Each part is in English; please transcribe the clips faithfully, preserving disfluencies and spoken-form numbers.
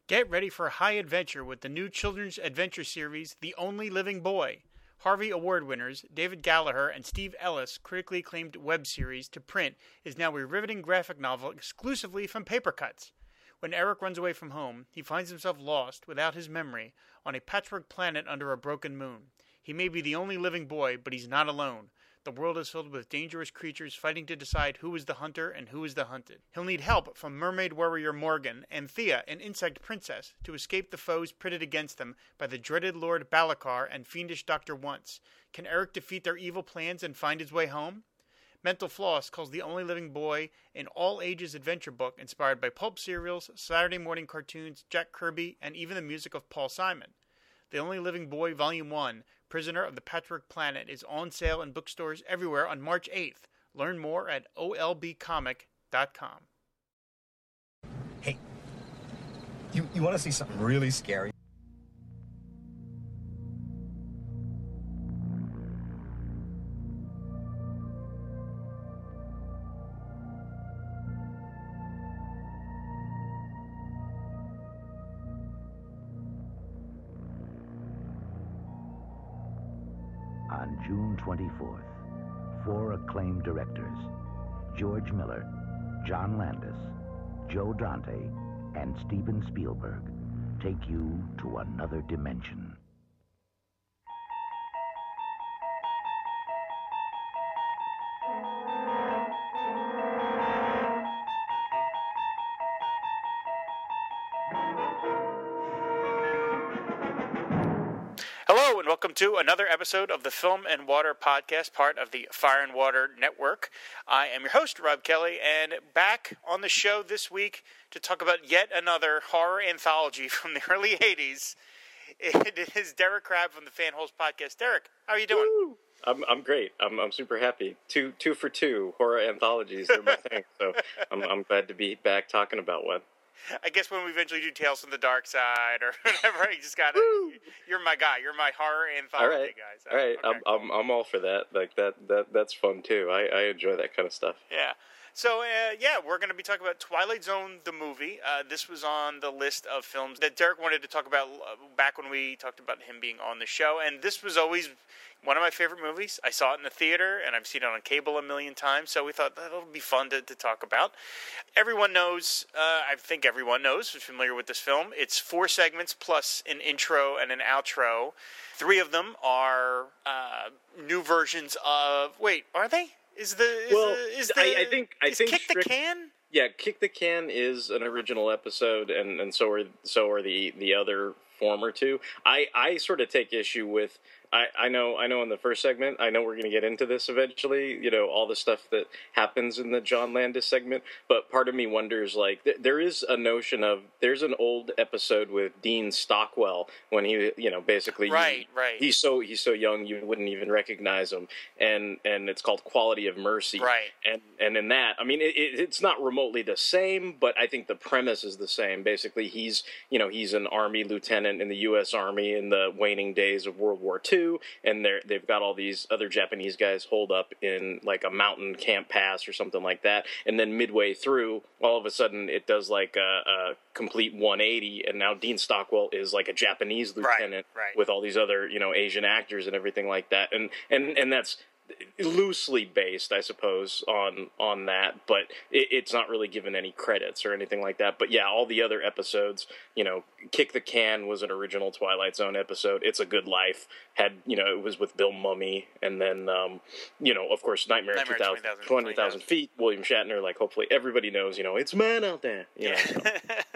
Get ready for high adventure with the new children's adventure series, The Only Living Boy. Harvey Award winners David Gallagher and Steve Ellis' critically acclaimed web series to print is now a riveting graphic novel exclusively from Papercutz. When Eric runs away from home, he finds himself lost, without his memory, on a patchwork planet under a broken moon. He may be the only living boy, but he's not alone. The world is filled with dangerous creatures fighting to decide who is the hunter and who is the hunted. He'll need help from mermaid warrior Morgan and Thea, an insect princess, to escape the foes pitted against them by the dreaded Lord Balakar and fiendish Doctor Once. Can Eric defeat their evil plans and find his way home? Mental Floss calls The Only Living Boy an all-ages adventure book inspired by pulp serials, Saturday morning cartoons, Jack Kirby, and even the music of Paul Simon. The Only Living Boy Volume one, Prisoner of the Patchwork Planet, is on sale in bookstores everywhere on March eighth. Learn more at O L B comic dot com. Hey, you, you want to see something really scary? On June twenty-fourth, four acclaimed directors, George Miller, John Landis, Joe Dante, and Steven Spielberg, take you to another dimension. Hello, and welcome to another episode of the Film and Water Podcast, part of the Fire and Water Network. I am your host, Rob Kelly, and back on the show this week to talk about yet another horror anthology from the early eighties. It is Derek Crabb from the Fan Holes Podcast. Derek, how are you doing? Woo! I'm I'm great. I'm I'm super happy. Two two for two horror anthologies. They're my thing. So I'm I'm glad to be back talking about one. I guess when we eventually do Tales from the Dark Side or whatever, you just gotta. You're my guy. You're my horror anthology all right. guys. All right, okay, I'm, cool. I'm I'm all for that. Like that that that's fun too. I, I enjoy that kind of stuff. Yeah. So uh, yeah, we're going to be talking about Twilight Zone, the movie. Uh, this was on the list of films that Derek wanted to talk about uh, back when we talked about him being on the show, and this was always one of my favorite movies. I saw it in the theater, and I've seen it on cable a million times, so we thought that would be fun to, to talk about. Everyone knows, uh, I think everyone knows, is familiar with this film. It's four segments plus an intro and an outro. Three of them are uh, new versions of... Wait, are they? Is the... Is well, the, is the, I, I think... I is think Kick strict, the Can? Yeah, Kick the Can is an original episode, and, and so are so are the, the other former two. I, I sort of take issue with... I, I know I know in the first segment, I know we're going to get into this eventually, you know, all the stuff that happens in the John Landis segment, but part of me wonders, like, th- there is a notion of, there's an old episode with Dean Stockwell when he, you know, basically, right, you, right. he's so he's so young you wouldn't even recognize him, and and it's called Quality of Mercy, right, and and in that, I mean, it, it, it's not remotely the same, but I think the premise is the same. Basically, he's, you know, he's an Army lieutenant in the U S Army in the waning days of World War Two. And they're, they've got all these other Japanese guys holed up in like a mountain camp pass or something like that. And then midway through, all of a sudden it does like a, a complete one eighty. And now Dean Stockwell is like a Japanese lieutenant right, right. with all these other, you know, Asian actors and everything like that. And, and, and that's loosely based, I suppose, on on that, but it, it's not really given any credits or anything like that. But yeah, all the other episodes, you know, Kick the Can was an original Twilight Zone episode. It's a Good Life had, you know, it was with Bill Mummy, and then, um, you know, of course, Nightmare, Nightmare two thousand, twenty thousand Feet, William Shatner. Like, hopefully, everybody knows, you know, it's man out there. You know, so.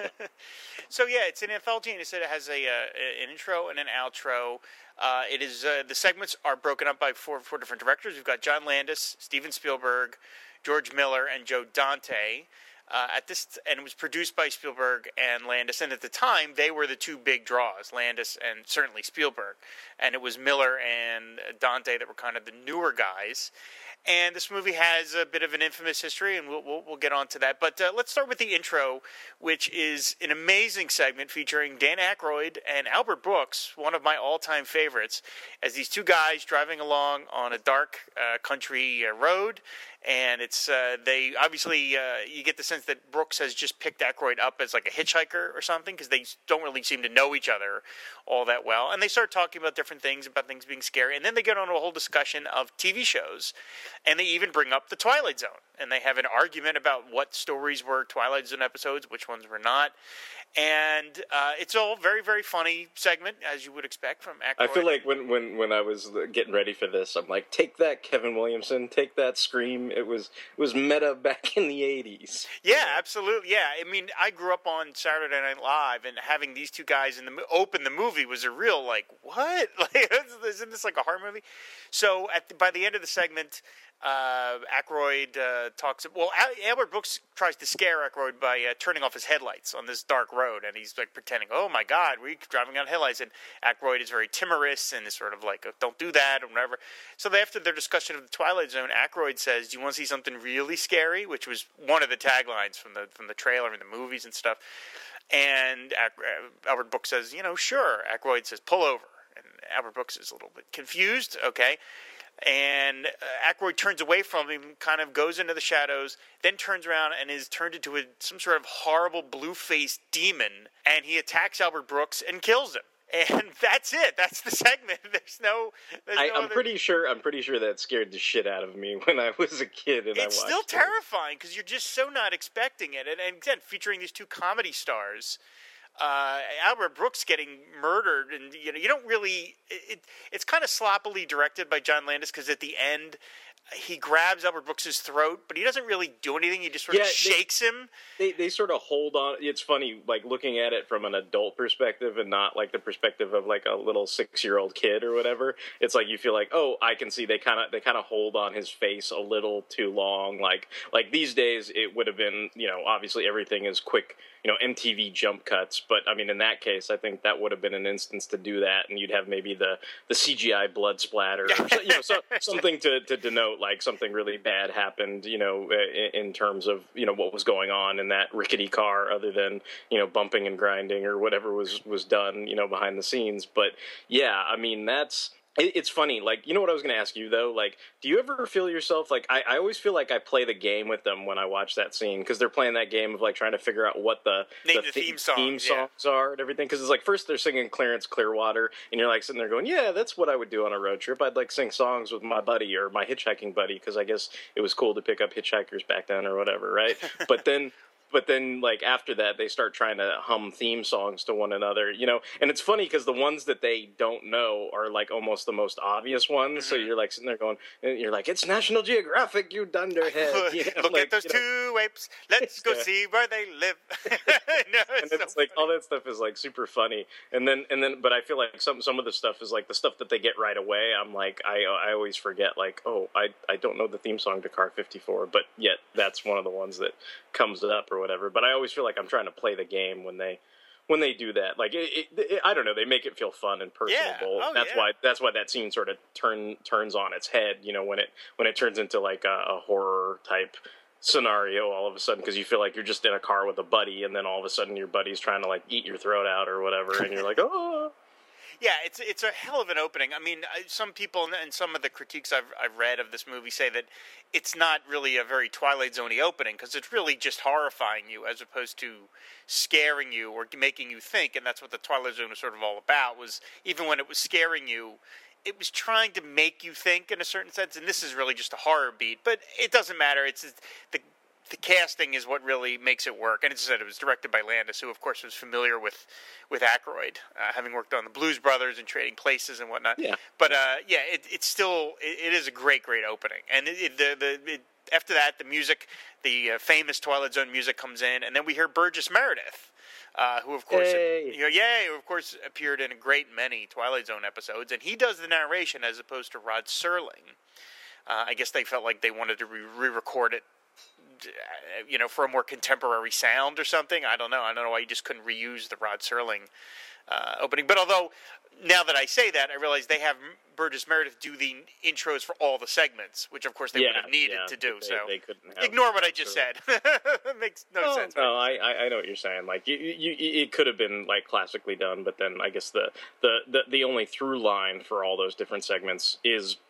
So yeah, it's an anthology, and it said it has a uh, an intro and an outro. Uh, it is uh, the segments are broken up by four four different directors. We've got John Landis, Steven Spielberg, George Miller, and Joe Dante. Uh, at this, and it was produced by Spielberg and Landis, and at the time they were the two big draws, Landis and certainly Spielberg, and it was Miller and Dante that were kind of the newer guys. And this movie has a bit of an infamous history, and we'll we'll, we'll get on to that. But uh, let's start with the intro, which is an amazing segment featuring Dan Aykroyd and Albert Brooks, one of my all-time favorites, as these two guys driving along on a dark uh, country uh, road, and it's uh, they obviously uh, you get the sense that Brooks has just picked Aykroyd up as like a hitchhiker or something, because they don't really seem to know each other all that well, and they start talking about different things, about things being scary, and then they get on a whole discussion of T V shows, and they even bring up the Twilight Zone, and they have an argument about what stories were Twilight Zone episodes, which ones were not. And uh, it's all very, very funny segment, as you would expect from Aykroyd. I feel like when, when, when I was getting ready for this, I'm like, take that, Kevin Williamson, take that, Scream. It was it was meta back in the eighties. Yeah, absolutely. Yeah, I mean, I grew up on Saturday Night Live, and having these two guys in the open the movie was a real like, what? Like, isn't this like a horror movie? So at the, by the end of the segment, Uh, Aykroyd uh, talks. Well, Albert Brooks tries to scare Aykroyd by uh, turning off his headlights on this dark road, and he's like pretending, "Oh my God, we're driving on headlights." And Aykroyd is very timorous and is sort of like, "Don't do that," or whatever. So after their discussion of the Twilight Zone, Aykroyd says, "Do you want to see something really scary?" Which was one of the taglines from the from the trailer and the movies and stuff. And Albert Brooks says, "You know, sure." Aykroyd says, "Pull over," and Albert Brooks is a little bit confused. Okay. And uh, Aykroyd turns away from him, kind of goes into the shadows, then turns around and is turned into a, some sort of horrible blue-faced demon, and he attacks Albert Brooks and kills him. And that's it. That's the segment. There's no. There's I, no I'm other... pretty sure. I'm pretty sure that scared the shit out of me when I was a kid. And it's I watched still it. terrifying because you're just so not expecting it. And, and again, featuring these two comedy stars. Uh, Albert Brooks getting murdered, and you know you don't really. It, it's kind of sloppily directed by John Landis, because at the end he grabs Albert Brooks's throat, but he doesn't really do anything. He just sort Yeah, of they- shakes him. They they sort of hold on. It's funny, like looking at it from an adult perspective and not like the perspective of like a little six year old kid or whatever. It's like you feel like, oh, I can see they kind of they kind of hold on his face a little too long. Like like these days, it would have been, you know, obviously everything is quick, you know, M T V jump cuts. But I mean, in that case, I think that would have been an instance to do that, and you'd have maybe the the C G I blood splatter, or so, you know, so, something to to denote like something really bad happened, you know, in, in terms of you know what was going on in that rickety car, other than you know bumping and grinding or whatever was was done, you know, behind the scenes. But yeah, I mean that's. It's funny, like, you know what I was going to ask you, though? Like, do you ever feel yourself, like, I, I always feel like I play the game with them when I watch that scene, because they're playing that game of, like, trying to figure out what the, Name the, the th- theme songs, theme yeah. songs are and everything, because it's like, first they're singing Clarence Clearwater, and you're, like, sitting there going, yeah, that's what I would do on a road trip. I'd, like, sing songs with my buddy, or my hitchhiking buddy, because I guess it was cool to pick up hitchhikers back then, or whatever, right? But then... But then, like, after that, they start trying to hum theme songs to one another, you know? And it's funny because the ones that they don't know are, like, almost the most obvious ones. Mm-hmm. So you're, like, sitting there going, and you're like, it's National Geographic, you dunderhead. You know, Look like, at those you know, two apes. Let's go yeah. see where they live. no, and it's it's so like funny. all that stuff is like super funny, and then and then but I feel like some some of the stuff is like the stuff that they get right away. I'm like I I always forget, like, oh, I I don't know the theme song to Car fifty-four, but yet that's one of the ones that comes up or whatever. But I always feel like I'm trying to play the game when they when they do that. Like it, it, it, I don't know, they make it feel fun and personable. Yeah. Oh, that's yeah. why that's why that scene sort of turn turns on its head. You know, when it when it turns into like a, a horror type scenario all of a sudden, because you feel like you're just in a car with a buddy, and then all of a sudden your buddy's trying to like eat your throat out or whatever, and you're like, oh. Yeah, it's it's a hell of an opening. I mean, some people and some of the critiques I've I've read of this movie say that it's not really a very Twilight Zone-y opening, because it's really just horrifying you as opposed to scaring you or making you think, and that's what the Twilight Zone was sort of all about. Was even when it was scaring you, it was trying to make you think in a certain sense, and this is really just a horror beat. But it doesn't matter. It's, it's the the casting is what really makes it work. And as I said, it was directed by Landis, who, of course, was familiar with, with Aykroyd, uh, having worked on the Blues Brothers and Trading Places and whatnot. Yeah. But, uh, yeah, it, it's still, it, it is a great, great opening. And it, it, the, the, it, after that, the music, the uh, famous Twilight Zone music comes in, and then we hear Burgess Meredith, uh, who, of course, Hey. you know, yay, who, of course, appeared in a great many Twilight Zone episodes. And he does the narration as opposed to Rod Serling. Uh, I guess they felt like they wanted to re- re-record it, you know, for a more contemporary sound or something. I don't know. I don't know why you just couldn't reuse the Rod Serling uh, opening. But although, now that I say that, I realize they have Burgess Meredith do the intros for all the segments, which of course they Yeah, would have needed yeah, to do. they- so they couldn't have ignore what I just said. It makes no Oh, sense. no, I, I I know what you're saying. Like, you, you, you, it could have been like classically done, but then I guess the, the, the, the only through line for all those different segments is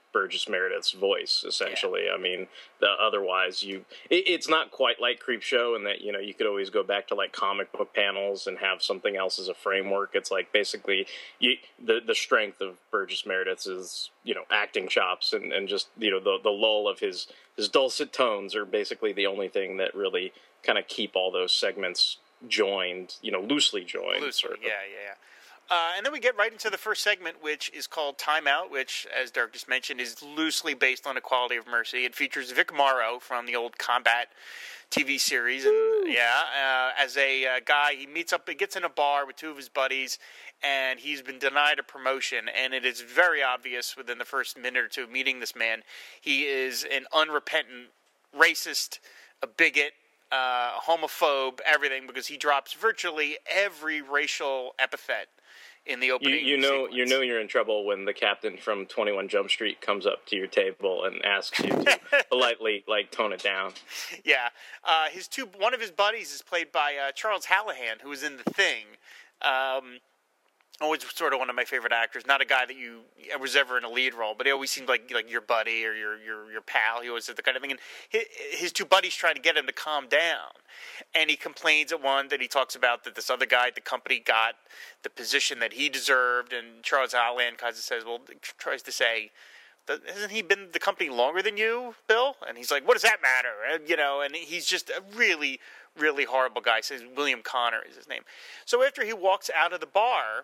Burgess Meredith's voice, essentially. Yeah. I mean, the, otherwise, you it, it's not quite like Creepshow in that, you know, you could always go back to, like, comic book panels and have something else as a framework. It's like, basically, you, the the strength of Burgess Meredith's is, you know, acting chops and, and just, you know, the, the lull of his, his dulcet tones are basically the only thing that really kind of keep all those segments joined, you know, loosely joined. Loosely, sort of. yeah, yeah, yeah. Uh, and then we get right into the first segment, which is called Time Out, which, as Derek just mentioned, is loosely based on Equality of Mercy. It features Vic Morrow from the old Combat T V series. And Woo! yeah, uh, as a uh, guy, he meets up, he gets in a bar with two of his buddies, and he's been denied a promotion. And it is very obvious within the first minute or two of meeting this man, he is an unrepentant racist, a bigot, uh, homophobe, everything, because he drops virtually every racial epithet in the opening. You, you know, sequence. you know, you're in trouble when the captain from twenty-one Jump Street comes up to your table and asks you to politely, like, tone it down. Yeah, uh, his two, one of his buddies is played by uh, Charles Hallahan, who was in The Thing. Um, always sort of one of my favorite actors. Not a guy that you was ever in a lead role, but he always seemed like like your buddy or your your your pal. He always did the kind of thing. And his, his two buddies trying to get him to calm down, and he complains at one that he talks about that this other guy at the company got the position that he deserved, and Charles Allen kind of says, well, tries to say, hasn't he been at the company longer than you, Bill? And he's like, what does that matter? And, you know, and he's just a really, really horrible guy. Says William Connor is his name. So after he walks out of the bar,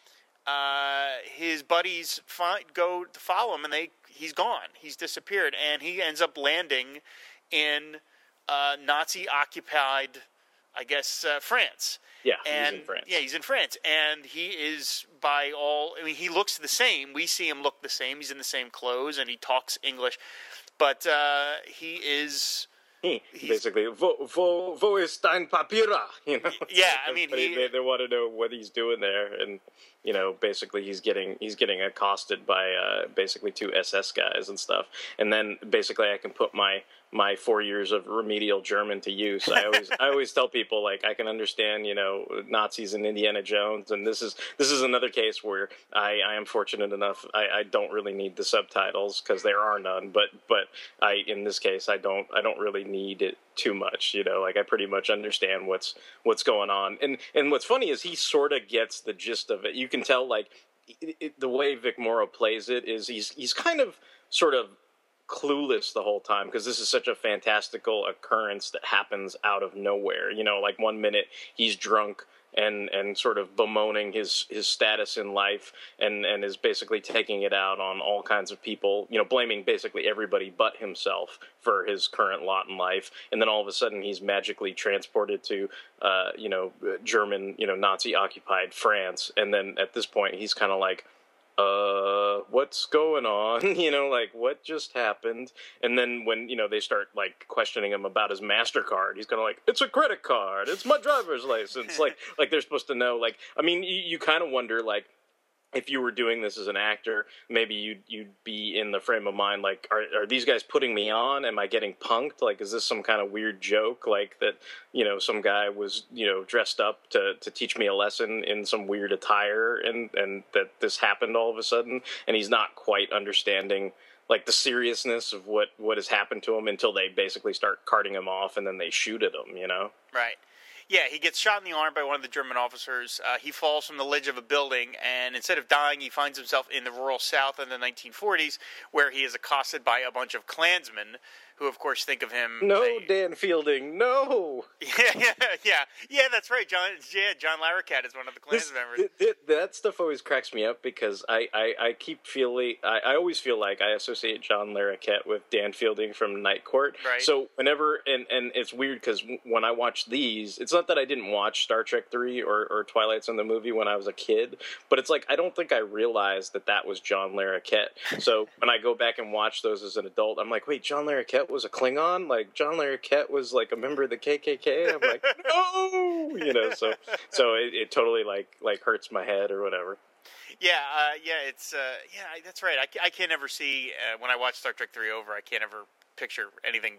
Uh, his buddies fi- go to follow him, and they he's gone. He's disappeared, and he ends up landing in uh, Nazi-occupied, I guess, uh, France. Yeah, and, he's in France. Yeah, he's in France, and he is, by all, I mean, he looks the same. We see him look the same. He's in the same clothes, and he talks English, but uh, he is... He, basically, wo, wo, wo ist dein Papira? You know, yeah, I mean, he, they, they want to know what he's doing there, and you know, basically, he's getting he's getting accosted by uh, basically two S S guys and stuff, and then basically, I can put my my four years of remedial German to use. I always I always tell people, like, I can understand, you know, Nazis and Indiana Jones, and this is this is another case where I, I am fortunate enough I, I don't really need the subtitles because there are none, but but I in this case I don't I don't really need it too much, you know, like I pretty much understand what's what's going on, and and what's funny is he sort of gets the gist of it. You can tell, like, it, it, the way Vic Morrow plays it is he's he's kind of sort of clueless the whole time, because this is such a fantastical occurrence that happens out of nowhere. You know, like one minute he's drunk and and sort of bemoaning his his status in life, and and is basically taking it out on all kinds of people, you know, blaming basically everybody but himself for his current lot in life. And then all of a sudden he's magically transported to uh you know German, you know, Nazi occupied France, and then at this point he's kind of like, uh, what's going on? You know, like, what just happened? And then when, you know, they start, like, questioning him about his MasterCard, he's kind of like, it's a credit card, it's my driver's license. like, like they're supposed to know, like, I mean, you, you kind of wonder, like, if you were doing this as an actor, maybe you'd, you'd be in the frame of mind, like, are, are these guys putting me on? Am I getting punked? Like, is this some kind of weird joke? Like that, you know, some guy was, you know, dressed up to, to teach me a lesson in some weird attire, and, and that this happened all of a sudden, and he's not quite understanding, like, the seriousness of what, what has happened to him until they basically start carting him off, and then they shoot at him, you know? Right. Yeah, he gets shot in the arm by one of the German officers. Uh, he falls from the ledge of a building, and instead of dying, he finds himself in the rural South in the nineteen forties, where he is accosted by a bunch of Klansmen, who, of course, think of him... No, a, Dan Fielding, no! Yeah, yeah, yeah. Yeah, that's right. John Yeah, John Larroquette is one of the Klansmen members. Th- th- that stuff always cracks me up, because I, I, I keep feeling... I, I always feel like I associate John Larroquette with Dan Fielding from Night Court. Right. So whenever... And, and it's weird, because when I watch these... It's not that I didn't watch Star Trek three or, or Twilight Zone the movie when I was a kid, but it's like, I don't think I realized that that was John Larroquette. So when I go back and watch those as an adult, I'm like, wait, John Larroquette was a Klingon? Like, John Larroquette was like a member of the K K K? I'm like, no! You know, so so it, it totally like like hurts my head or whatever. Yeah, uh, yeah, it's uh, yeah, that's right. I, I can't ever see uh, when I watch Star Trek three over. I can't ever picture anything but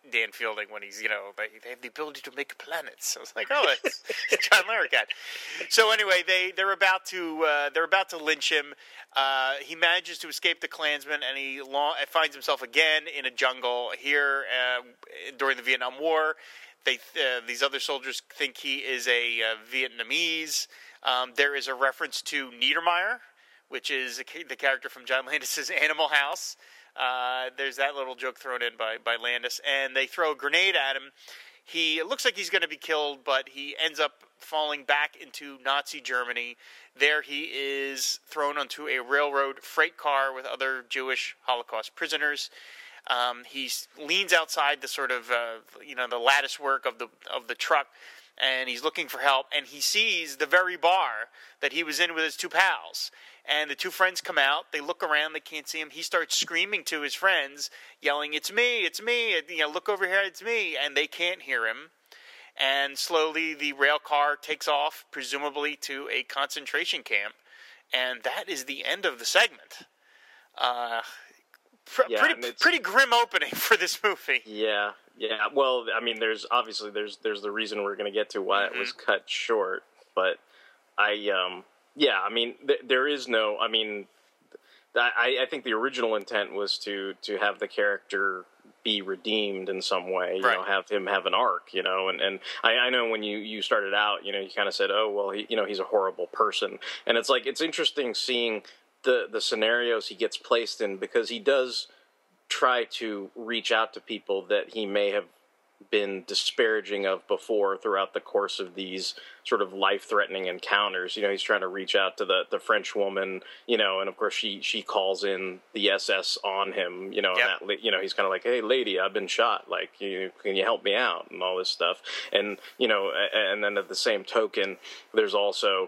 Dan Fielding when he's, you know, they, they have the ability to make planets. I was like, oh, it's, it's John Larroquette. So anyway, they they're about to uh, they're about to lynch him. Uh, he manages to escape the Klansmen, and he long, finds himself again in a jungle here uh, during the Vietnam War. They uh, these other soldiers think he is a uh, Vietnamese. Um, there is a reference to Niedermeyer, which is a, the character from John Landis's Animal House. Uh, there's that little joke thrown in by, by Landis, and they throw a grenade at him. He it looks like he's going to be killed, but he ends up falling back into Nazi Germany. There he is thrown onto a railroad freight car with other Jewish Holocaust prisoners. Um, he leans outside the sort of uh, you know the lattice work of the of the truck, and he's looking for help. And he sees the very bar that he was in with his two pals. And the two friends come out. They look around. They can't see him. He starts screaming to his friends, yelling, "It's me! It's me! You know, look over here! It's me!" And they can't hear him. And slowly, the rail car takes off, presumably to a concentration camp. And that is the end of the segment. Uh, pr- yeah, pretty pretty grim opening for this movie. Yeah, yeah. Well, I mean, there's obviously there's there's the reason we're going to get to why mm-hmm. it was cut short. But I um. Yeah, I mean, th- there is no. I mean, I, I think the original intent was to, to have the character be redeemed in some way. You right. know, have him have an arc. You know, and, and I, I know when you, you started out, you know, you kind of said, "Oh, well, he, you know, he's a horrible person," and it's like it's interesting seeing the the scenarios he gets placed in because he does try to reach out to people that he may have been disparaging of before throughout the course of these sort of life-threatening encounters. You know, he's trying to reach out to the, the French woman, you know, and of course she, she calls in the S S on him, you know, yep. and that, you know, he's kind of like, "Hey lady, I've been shot. Like, you, can you help me out?" and all this stuff. And, you know, and then at the same token, there's also,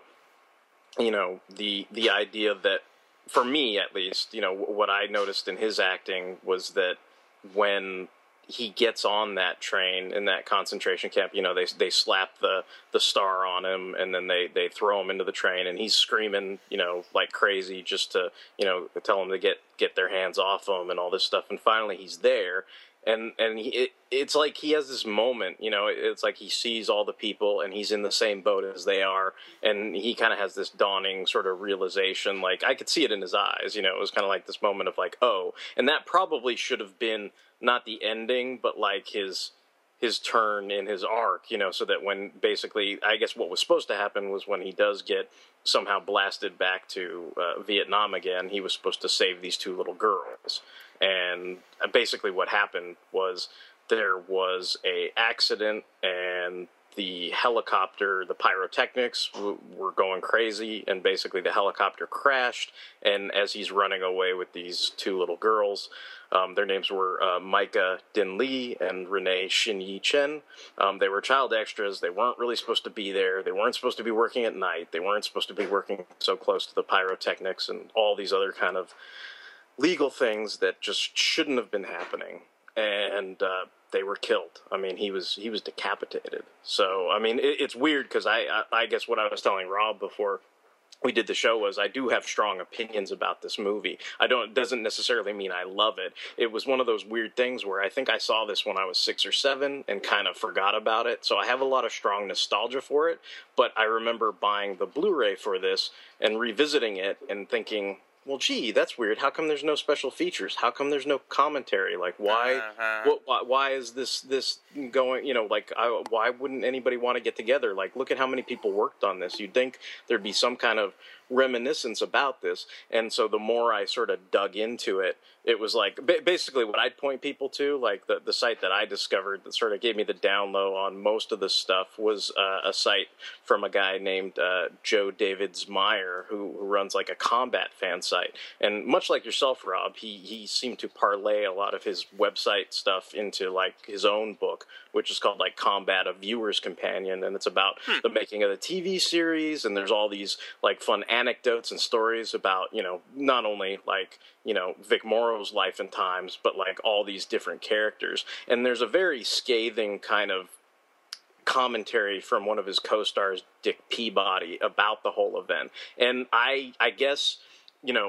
you know, the, the idea that for me, at least, you know, what I noticed in his acting was that when he gets on that train in that concentration camp, you know, they they slap the, the star on him and then they, they throw him into the train and he's screaming, you know, like crazy just to, you know, tell him to get, get their hands off him and all this stuff. And finally he's there. And, and he, it, it's like he has this moment, you know, it's like he sees all the people and he's in the same boat as they are. And he kind of has this dawning sort of realization, like I could see it in his eyes, you know, it was kind of like this moment of like, oh, and that probably should have been not the ending, but like his his turn in his arc, you know, so that when basically, I guess what was supposed to happen was when he does get somehow blasted back to uh, Vietnam again, he was supposed to save these two little girls. And basically what happened was there was a accident and the helicopter, the pyrotechnics w- were going crazy, and basically the helicopter crashed, and as he's running away with these two little girls, um, their names were uh, Micah Din Lee and Renee Shin Yi Chen. Um, they were child extras. They weren't really supposed to be there. They weren't supposed to be working at night. They weren't supposed to be working so close to the pyrotechnics and all these other kind of legal things that just shouldn't have been happening. And uh, they were killed. I mean, he was he was decapitated. So, I mean, it, it's weird because I, I I guess what I was telling Rob before we did the show was I do have strong opinions about this movie. I don't, it doesn't necessarily mean I love it. It was one of those weird things where I think I saw this when I was six or seven and kind of forgot about it. So I have a lot of strong nostalgia for it, but I remember buying the Blu-ray for this and revisiting it and thinking, well, gee, that's weird. How come there's no special features? How come there's no commentary? Like, why? Uh-huh. What, why, why is this this going? You know, like, I, why wouldn't anybody want to get together? Like, look at how many people worked on this. You'd think there'd be some kind of reminiscence about this. And so the more I sort of dug into it, it was like basically what I'd point people to, like the, the site that I discovered that sort of gave me the down low on most of this stuff was uh, a site from a guy named uh, Joe Davids Meyer, who, who runs like a combat fan site. And much like yourself, Rob, he, he seemed to parlay a lot of his website stuff into like his own book, which is called like Combat, a Viewer's Companion. And it's about hmm. the making of the T V series. And there's all these like fun anecdotes and stories about, you know, not only like, you know, Vic Morrow's life and times, but like all these different characters. And there's a very scathing kind of commentary from one of his co-stars, Dick Peabody, about the whole event. And I, I guess, you know,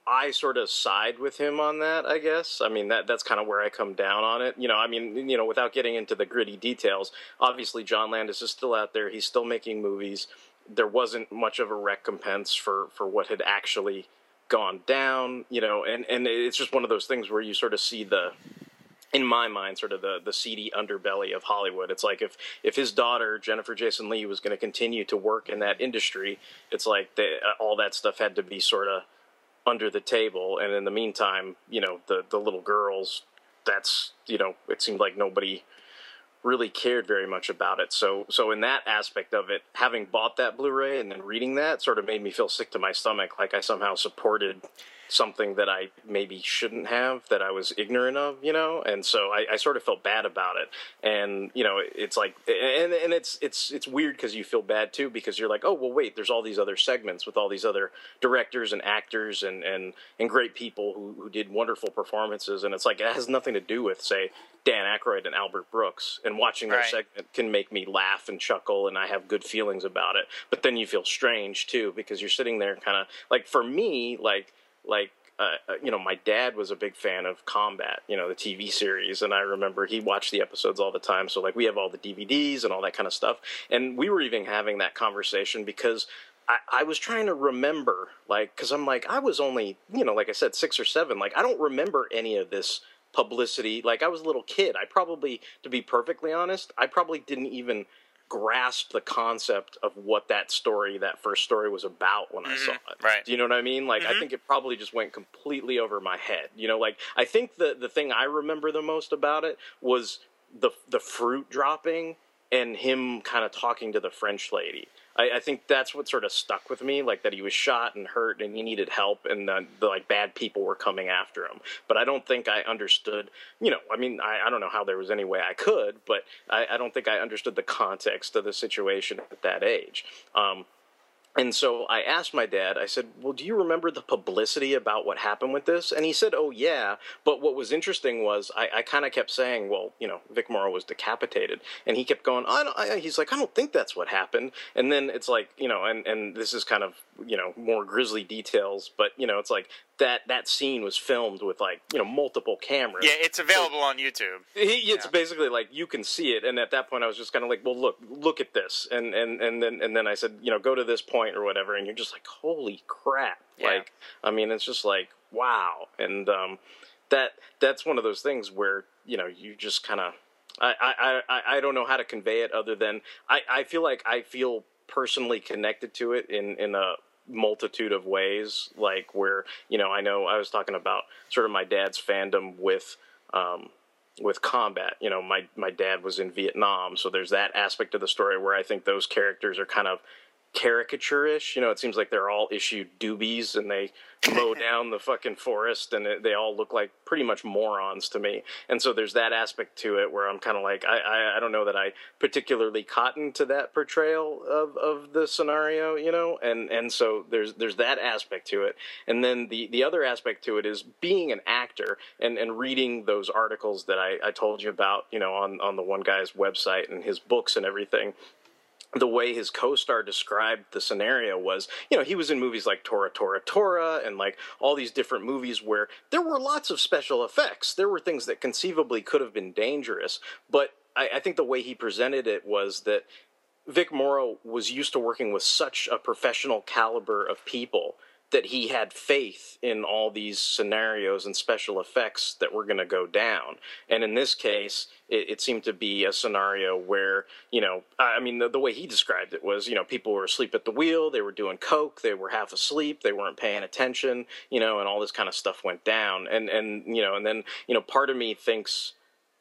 I sort of side with him on that, I guess. I mean, that that's kind of where I come down on it. You know, I mean, you know, without getting into the gritty details, obviously John Landis is still out there. He's still making movies. There wasn't much of a recompense for, for what had actually gone down, you know, and, and it's just one of those things where you sort of see the, in my mind, sort of the, the seedy underbelly of Hollywood. It's like if, if his daughter, Jennifer Jason Leigh, was going to continue to work in that industry, it's like they, all that stuff had to be sort of under the table. And in the meantime, you know, the, the little girls, that's, you know, it seemed like nobody really cared very much about it. So, so in that aspect of it, having bought that Blu-ray and then reading that sort of made me feel sick to my stomach. Like I somehow supported something that I maybe shouldn't have, that I was ignorant of, you know? And so I, I sort of felt bad about it. And, you know, it's like, and, and it's, it's, it's weird because you feel bad too, because you're like, oh, well, wait, there's all these other segments with all these other directors and actors and, and, and great people who, who did wonderful performances. And it's like, it has nothing to do with, say, Dan Aykroyd and Albert Brooks, and watching their right. segment can make me laugh and chuckle, and I have good feelings about it. But then you feel strange too, because you're sitting there kind of like, for me, like, like, uh, you know, my dad was a big fan of Combat, you know, the T V series. And I remember he watched the episodes all the time. So like we have all the D V Ds and all that kind of stuff. And we were even having that conversation because I, I was trying to remember, like, cause I'm like, I was only, you know, like I said, six or seven, like, I don't remember any of this publicity. Like I was a little kid. I probably, to be perfectly honest, I probably didn't even grasp the concept of what that story, that first story was about when mm-hmm. I saw it. Right. Do you know what I mean? Like, mm-hmm. I think it probably just went completely over my head. You know, like, I think the, the thing I remember the most about it was the, the fruit dropping and him kind of talking to the French lady. I, I think that's what sort of stuck with me, like that he was shot and hurt and he needed help and the, the like bad people were coming after him. But I don't think I understood, you know, I mean, I, I don't know how there was any way I could, but I, I don't think I understood the context of the situation at that age. Um, And so I asked my dad, I said, well, do you remember the publicity about what happened with this? And he said, oh, yeah. But what was interesting was I, I kind of kept saying, well, you know, Vic Morrow was decapitated. And he kept going, I don't, I, he's like, I don't think that's what happened. And then it's like, you know, and, and this is kind of, you know, more grisly details. But, you know, it's like that that scene was filmed with, like, you know, multiple cameras. Yeah, it's available so, on YouTube. He, it's yeah. basically like you can see it. And at that point, I was just kind of like, well, look, look at this. And, and, and, then, and then I said, you know, go to this point or whatever, and you're just like, holy crap. Yeah. Like, I mean, it's just like, wow. And um, that that's one of those things where, you know, you just kind of, I, I, I, I don't know how to convey it other than I, I feel like I feel personally connected to it in, in a multitude of ways, like where, you know, I know I was talking about sort of my dad's fandom with, um, with combat. You know, my, my dad was in Vietnam, so there's that aspect of the story where I think those characters are kind of caricature-ish. You know, it seems like they're all issued doobies and they mow down the fucking forest and it, they all look like pretty much morons to me. And so there's that aspect to it where I'm kind of like, I, I, I don't know that I particularly cotton to that portrayal of, of the scenario, you know? And, and so there's, there's that aspect to it. And then the, the other aspect to it is being an actor and, and reading those articles that I, I told you about, you know, on, on the one guy's website and his books and everything. The way his co-star described the scenario was, you know, he was in movies like Tora, Tora, Tora, and like all these different movies where there were lots of special effects. There were things that conceivably could have been dangerous. But I, I think the way he presented it was that Vic Morrow was used to working with such a professional caliber of people that he had faith in all these scenarios and special effects that were going to go down. And in this case, it, it seemed to be a scenario where, you know, I mean, the, the way he described it was, you know, people were asleep at the wheel, they were doing coke, they were half asleep, they weren't paying attention, you know, and all this kind of stuff went down. And, and you know, and then, you know, part of me thinks,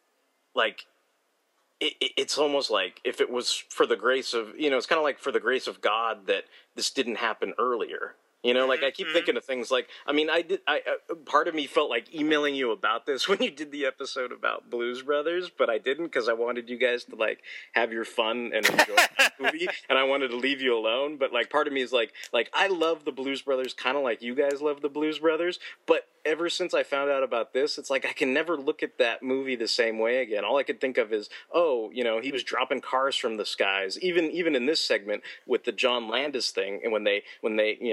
like, it, it, it's almost like if it was for the grace of, you know, it's kind of like for the grace of God that this didn't happen earlier. You know, like I keep thinking of things like, I mean, I did, I, uh, part of me felt like emailing you about this when you did the episode about Blues Brothers, but I didn't because I wanted you guys to like have your fun and enjoy the movie and I wanted to leave you alone. But like part of me is like, like I love the Blues Brothers kind of like you guys love the Blues Brothers, but ever since I found out about this, it's like I can never look at that movie the same way again. All I could think of is, oh, you know, he was dropping cars from the skies. Even even in this segment with the John Landis thing, and when they when they you know Vic Morrow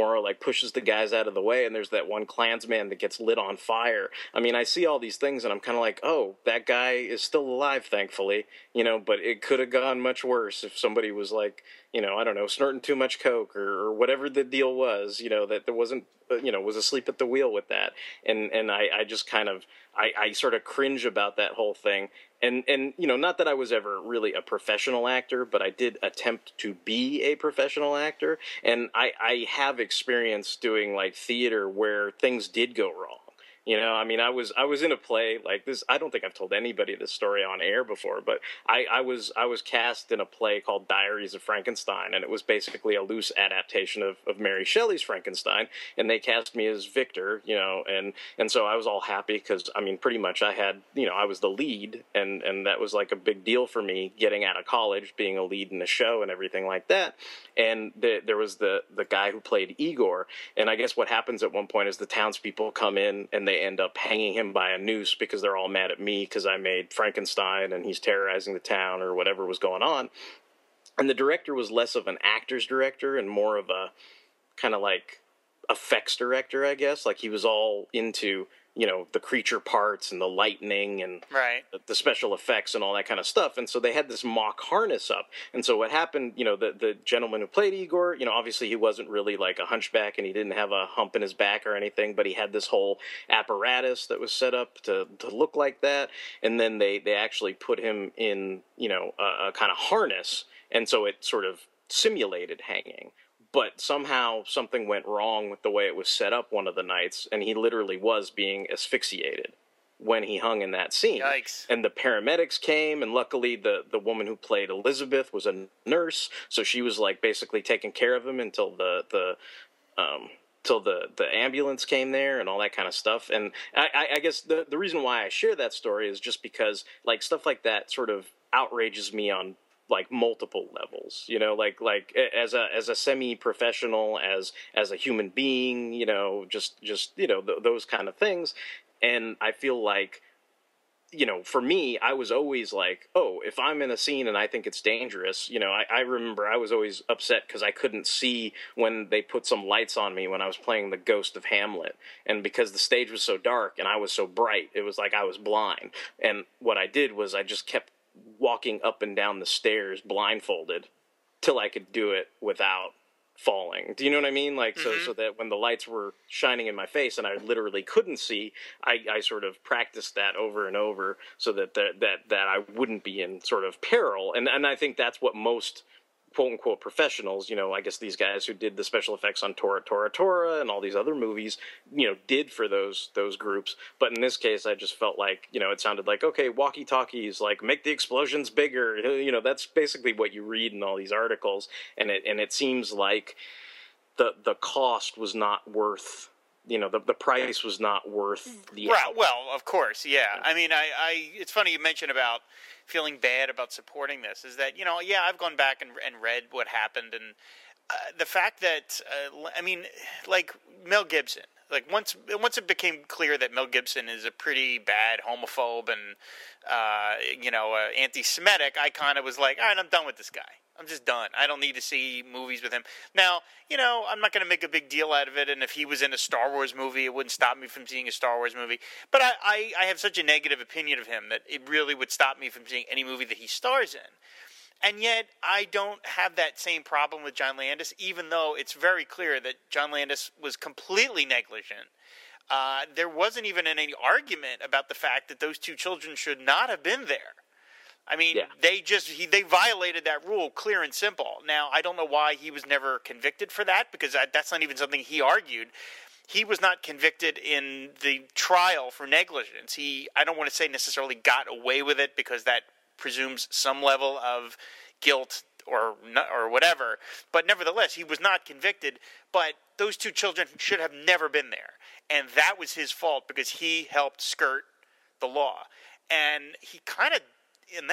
Gamora like pushes the guys out of the way, and there's that one Klansman that gets lit on fire. I mean, I see all these things, and I'm kind of like, oh, that guy is still alive, thankfully, you know. But it could have gone much worse if somebody was like, you know, I don't know, snorting too much coke or, or whatever the deal was, you know, that there wasn't, you know, was asleep at the wheel with that. And and I, I just kind of, I, I sort of cringe about that whole thing. And, and, you know, not that I was ever really a professional actor, but I did attempt to be a professional actor. And I, I have experience doing, like, theater where things did go wrong. You know, I mean, I was I was in a play like this. I don't think I've told anybody this story on air before, but I, I was I was cast in a play called Diaries of Frankenstein, and it was basically a loose adaptation of, of Mary Shelley's Frankenstein. And they cast me as Victor, you know, and, and so I was all happy because, I mean, pretty much I had, you know, I was the lead, and, and that was like a big deal for me getting out of college, being a lead in a show and everything like that. And the, there was the, the guy who played Igor, and I guess what happens at one point is the townspeople come in and they end up hanging him by a noose because they're all mad at me because I made Frankenstein and he's terrorizing the town or whatever was going on. And the director was less of an actor's director and more of a kind of like effects director, I guess. Like he was all into, you know, the creature parts and the lightning and right. the, the special effects and all that kind of stuff. And so they had this mock harness up. And so what happened, you know, the, the gentleman who played Igor, you know, obviously he wasn't really like a hunchback and he didn't have a hump in his back or anything, but he had this whole apparatus that was set up to, to look like that. And then they, they actually put him in, you know, a, a kind of harness. And so it sort of simulated hanging. But somehow something went wrong with the way it was set up one of the nights, and he literally was being asphyxiated when he hung in that scene. Yikes. And the paramedics came, and luckily the, the woman who played Elizabeth was a nurse, so she was like basically taking care of him until the the um till the, the ambulance came there and all that kind of stuff. And I, I, I guess the the reason why I share that story is just because like stuff like that sort of outrages me on like multiple levels, you know, like, like as a, as a semi-professional, as, as a human being, you know, just, just, you know, th- those kind of things. And I feel like, you know, for me, I was always like, oh, if I'm in a scene and I think it's dangerous, you know, I, I remember I was always upset because I couldn't see when they put some lights on me when I was playing the ghost of Hamlet. And because the stage was so dark and I was so bright, it was like I was blind. And what I did was I just kept walking up and down the stairs blindfolded till I could do it without falling. Do you know what I mean? Like, mm-hmm. so, so that when the lights were shining in my face and I literally couldn't see, I, I sort of practiced that over and over so that, that, that, that I wouldn't be in sort of peril. And, and I think that's what most quote unquote professionals, you know, I guess these guys who did the special effects on Tora, Tora, Tora and all these other movies, you know, did for those, those groups. But in this case, I just felt like, you know, it sounded like, okay, walkie talkies, like make the explosions bigger. You know, that's basically what you read in all these articles. And it, and it seems like the, the cost was not worth, you know, the, the price was not worth the right. Well, of course. Yeah. yeah. I mean, I, I, it's funny you mentioned about feeling bad about supporting this is that, you know, yeah, I've gone back and, and read what happened. And uh, the fact that, uh, I mean, like Mel Gibson, like once, once it became clear that Mel Gibson is a pretty bad homophobe and, uh, you know, uh, anti-Semitic, I kind of was like, all right, I'm done with this guy. I'm just done. I don't need to see movies with him. Now, you know, I'm not going to make a big deal out of it, and if he was in a Star Wars movie, it wouldn't stop me from seeing a Star Wars movie. But I, I, I have such a negative opinion of him that it really would stop me from seeing any movie that he stars in. And yet, I don't have that same problem with John Landis, even though it's very clear that John Landis was completely negligent. Uh, there wasn't even any argument about the fact that those two children should not have been there. I mean, yeah. they just he, they violated that rule, clear and simple. Now, I don't know why he was never convicted for that, because I, that's not even something he argued. He was not convicted in the trial for negligence. He, I don't want to say necessarily got away with it, because that presumes some level of guilt or or whatever. But nevertheless, he was not convicted. But those two children should have never been there, and that was his fault because he helped skirt the law, and he kind of. In that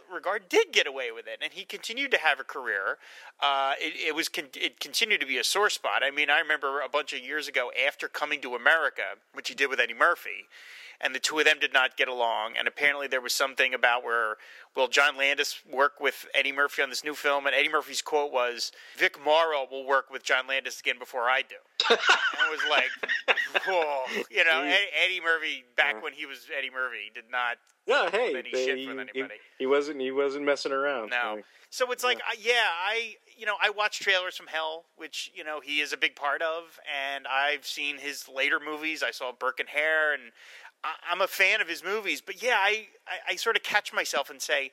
regard, did get away with it, and he continued to have a career. Uh, it, it was con- it continued to be a sore spot. I mean, I remember a bunch of years ago, after Coming to America, which he did with Eddie Murphy, and the two of them did not get along. And apparently there was something about where, will John Landis work with Eddie Murphy on this new film? And Eddie Murphy's quote was, Vic Morrow will work with John Landis again before I do. And it was like, whoa. You know, Eddie, Eddie Murphy, back yeah. when he was Eddie Murphy, did not yeah, hey, any they, shit from anybody. He, he wasn't he wasn't messing around. No. So, so it's like, yeah. yeah, I, you know, I watch Trailers from Hell, which, you know, he is a big part of. And I've seen his later movies. I saw Burke and Hare, and I'm a fan of his movies, but yeah, I, I, I sort of catch myself and say,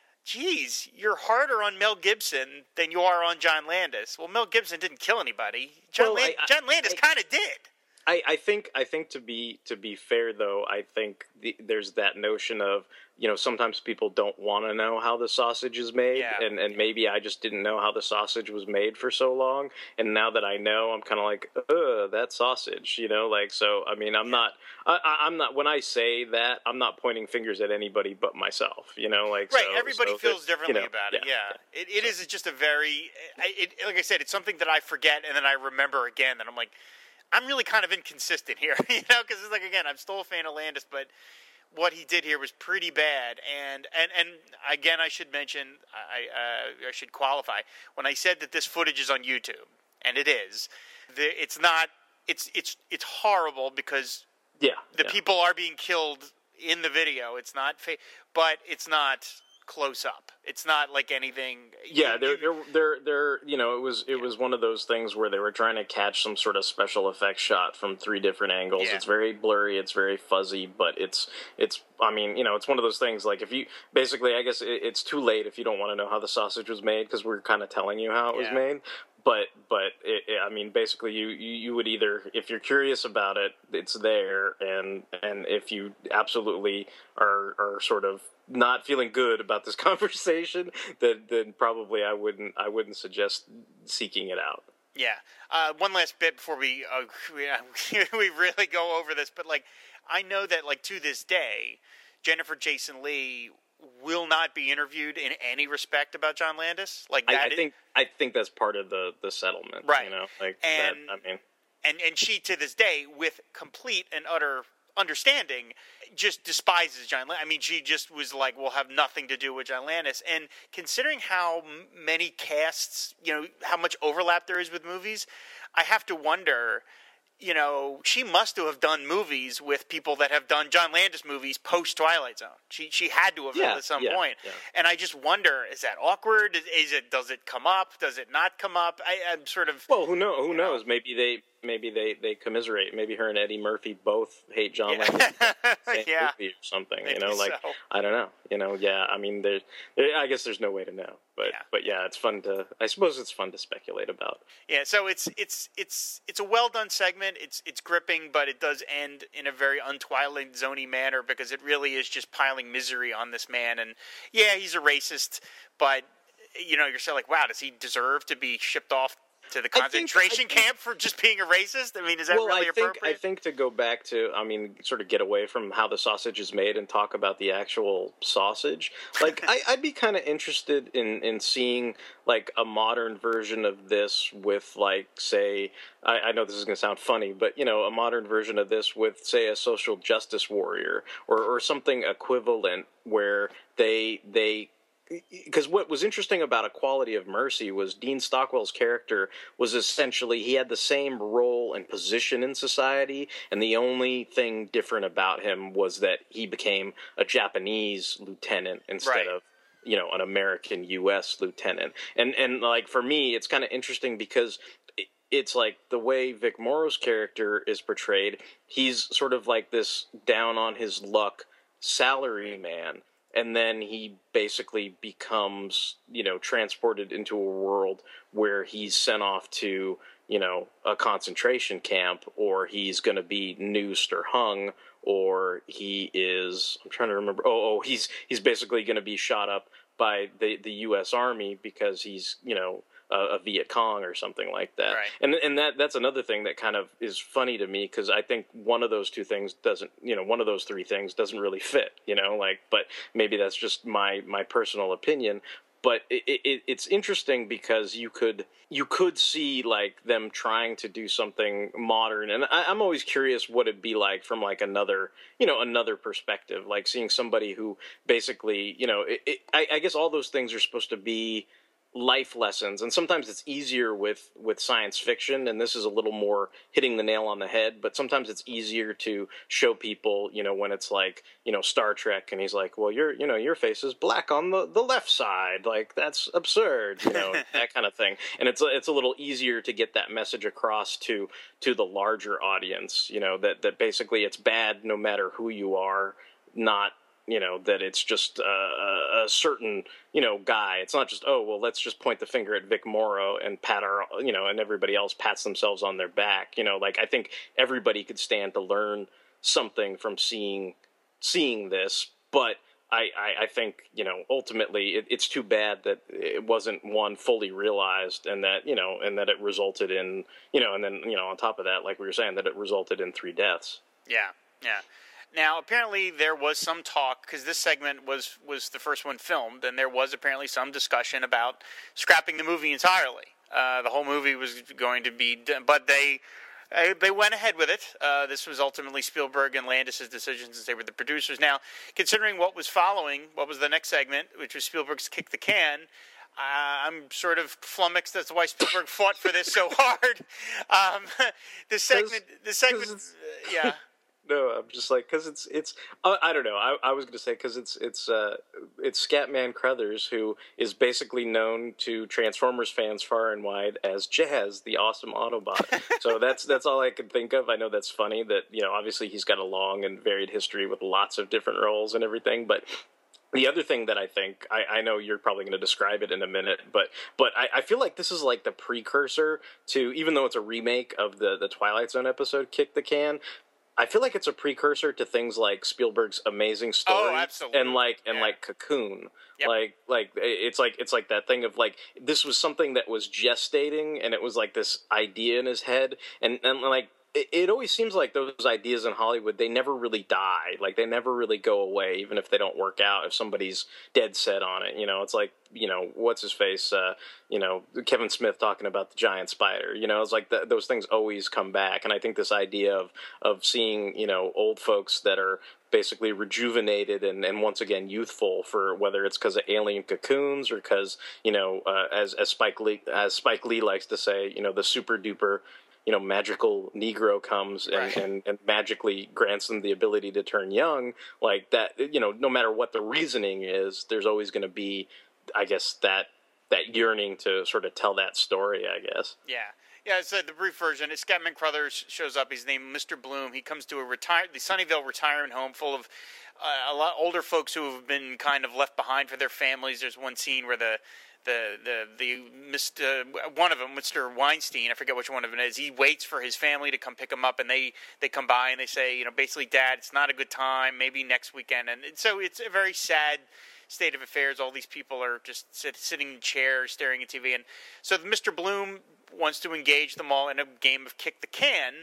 geez, you're harder on Mel Gibson than you are on John Landis. Well, Mel Gibson didn't kill anybody. John, well, Land- I, John Landis kind of did. I, I think I think to be to be fair though, I think the, there's that notion of, you know, sometimes people don't want to know how the sausage is made, yeah. and, and maybe I just didn't know how the sausage was made for so long, and now that I know, I'm kind of like, ugh, that sausage, you know, like, so, I mean, I'm yeah. not, I, I'm not, when I say that, I'm not pointing fingers at anybody but myself, you know, like, right, so, everybody so feels differently you know, about it, yeah. yeah. It, it is just a very, it, like I said, it's something that I forget, and then I remember again, and I'm like, I'm really kind of inconsistent here, you know, because it's like, again, I'm still a fan of Landis, but what he did here was pretty bad. And, and, and again, I should mention, I, uh, I should qualify, when I said that this footage is on YouTube, and it is, the, it's not, it's, it's, it's horrible because yeah, the yeah. people are being killed in the video. It's not fake, but it's not close up. It's not like anything. Yeah, they're they're they're they're you know, it was it yeah. was one of those things where they were trying to catch some sort of special effects shot from three different angles. Yeah. It's very blurry, it's very fuzzy, but it's it's I mean, you know, it's one of those things like if you basically I guess it, it's too late if you don't want to know how the sausage was made because we're kind of telling you how it was yeah. made. But but it, it, I mean, basically, you, you, you would either, if you're curious about it, it's there, and and if you absolutely are are sort of not feeling good about this conversation, then then probably I wouldn't I wouldn't suggest seeking it out. Yeah. Uh, one last bit before we uh, we, we really go over this, but like I know that like to this day, Jennifer Jason Leigh will not be interviewed in any respect about John Landis. Like that I, I is, think I think that's part of the, the settlement, right? You know, like and that, I mean, and and she to this day, with complete and utter understanding, just despises John Landis. I mean, she just was like, "We'll have nothing to do with John Landis." And considering how m- many casts, you know, how much overlap there is with movies, I have to wonder. You know, she must have done movies with people that have done John Landis movies post Twilight Zone. She she had to have yeah, at some yeah, point. Yeah. And I just wonder: is that awkward? Is, is it? Does it come up? Does it not come up? I, I'm sort of. Well, who know? Who knows? Know. Maybe they maybe they, they commiserate. Maybe her and Eddie Murphy both hate John Yeah. Landis. Same yeah. movie or something. Maybe you know, like so. I don't know. You know, yeah. I mean, there. there I guess there's no way to know. But Yeah. but yeah, it's fun to. I suppose it's fun to speculate about. Yeah, so it's it's it's it's a well done segment. It's it's gripping, but it does end in a very un-Twilight Zone-y manner because it really is just piling misery on this man. And yeah, he's a racist, but you know, you're still like, wow, does he deserve to be shipped off to the concentration I think, I camp for just being a racist? I mean, is that well, really I think, appropriate? I think to go back to, I mean, sort of get away from how the sausage is made and talk about the actual sausage. Like, I, I'd be kind of interested in, in seeing, like, a modern version of this with, like, say, I, I know this is going to sound funny, but, you know, a modern version of this with, say, a social justice warrior or, or something equivalent where they they... Because what was interesting about A Quality of Mercy was Dean Stockwell's character was essentially, he had the same role and position in society, and the only thing different about him was that he became a Japanese lieutenant instead Right. of, you know, an American U S lieutenant. And, and like, for me, it's kind of interesting because it's like the way Vic Morrow's character is portrayed, he's sort of like this down on his luck salary man. And then he basically becomes, you know, transported into a world where he's sent off to, you know, a concentration camp, or he's going to be noosed or hung, or he is, I'm trying to remember, oh, oh he's he's basically going to be shot up by the, the U S Army because he's, you know, a, a Viet Cong or something like that. Right. And and that that's another thing that kind of is funny to me, because I think one of those two things doesn't, you know, one of those three things doesn't really fit, you know, like, but maybe that's just my, my personal opinion. But it, it, it's interesting because you could you could see like them trying to do something modern, and I, I'm always curious what it'd be like from like another you know another perspective, like seeing somebody who basically you know it, it, I, I guess all those things are supposed to be life lessons, and sometimes it's easier with with science fiction, and this is a little more hitting the nail on the head, but sometimes it's easier to show people, you know, when it's like, you know, Star Trek, and he's like, well, your you know your face is black on the, the left side, like that's absurd, you know, that kind of thing. And it's it's a little easier to get that message across to to the larger audience, you know, that that basically it's bad no matter who you are, not you know, that it's just uh, a certain, you know, guy. It's not just, oh, well, let's just point the finger at Vic Morrow and pat our, you know, and everybody else pats themselves on their back. You know, like, I think everybody could stand to learn something from seeing seeing this. But I, I, I think, you know, ultimately it, it's too bad that it wasn't, one, fully realized, and that, you know, and that it resulted in, you know, and then, you know, on top of that, like we were saying, that it resulted in three deaths. Yeah, yeah. Now, apparently there was some talk, because this segment was, was the first one filmed, and there was apparently some discussion about scrapping the movie entirely. Uh, the whole movie was going to be done, but they uh, they went ahead with it. Uh, this was ultimately Spielberg and Landis' decision, since they were the producers. Now, considering what was following, what was the next segment, which was Spielberg's Kick the Can, Uh, I'm sort of flummoxed as to why Spielberg fought for this so hard. Um, this segment, this segment, uh, yeah. No, I'm just like, because it's it's uh, I don't know. I, I was going to say because it's it's uh, it's Scatman Crothers, who is basically known to Transformers fans far and wide as Jazz, the awesome Autobot. So that's that's all I could think of. I know that's funny that, you know, obviously he's got a long and varied history with lots of different roles and everything, but. The other thing that I think, I, I know you're probably going to describe it in a minute, but but I, I feel like this is like the precursor to, even though it's a remake of the, the Twilight Zone episode, Kick the Can, I feel like it's a precursor to things like Spielberg's Amazing Story. Oh, absolutely. and like and Yeah. like Cocoon. Yep. Like like it's like it's like that thing of like, this was something that was gestating, and it was like this idea in his head, and and like it, it always seems like those ideas in Hollywood, they never really die. Like, they never really go away, even if they don't work out, if somebody's dead set on it. You know, it's like, you know, what's his face, uh, you know, Kevin Smith talking about the giant spider. You know, it's like the, those things always come back. And I think this idea of, of seeing, you know, old folks that are basically rejuvenated and, and once again youthful, for whether it's because of alien cocoons or because, you know, uh, as as Spike Lee as Spike Lee likes to say, you know, the super duper, you know, magical Negro comes and, Right. and, and magically grants them the ability to turn young. Like that, you know, no matter what the reasoning is, there's always going to be, I guess, that that yearning to sort of tell that story, I guess. Yeah. Yeah, it's uh, the brief version. It's Scatman Crothers shows up. He's named Mister Bloom. He comes to a retire the Sunnyvale retirement home full of uh, a lot older folks who have been kind of left behind for their families. There's one scene where the the the the Mister one of them, Mister Weinstein, I forget which one of them is. He waits for his family to come pick him up, and they they come by and they say, you know, basically, Dad, it's not a good time. Maybe next weekend. And so it's a very sad state of affairs. All these people are just sit, sitting in chairs, staring at T V, and so Mister Bloom wants to engage them all in a game of kick the can.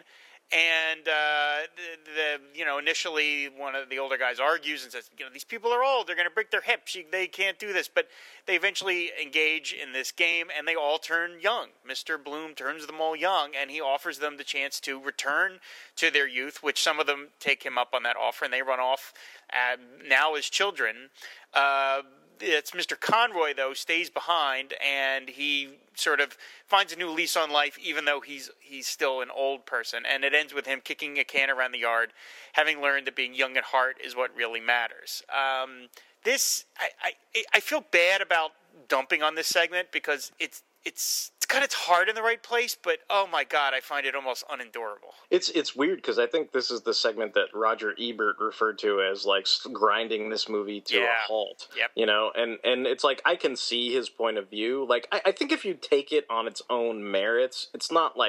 And uh, the, the you know initially one of the older guys argues and says, you know, these people are old, they're going to break their hips, they can't do this. But they eventually engage in this game, and they all turn young. Mister Bloom turns them all young, and he offers them the chance to return to their youth, which some of them take him up on that offer, and they run off uh, now as children. Uh, It's Mister Conroy, though, stays behind, and he sort of finds a new lease on life, even though he's he's still an old person. And it ends with him kicking a can around the yard, having learned that being young at heart is what really matters. Um, this, I, I I feel bad about dumping on this segment because it's it's it's got its heart in the right place, but oh my God, I find it almost unendurable. It's it's weird because I think this is the segment that Roger Ebert referred to as like grinding this movie to Yeah. a halt. Yep. You know, and, and it's like I can see his point of view. Like I, I think if you take it on its own merits, it's not like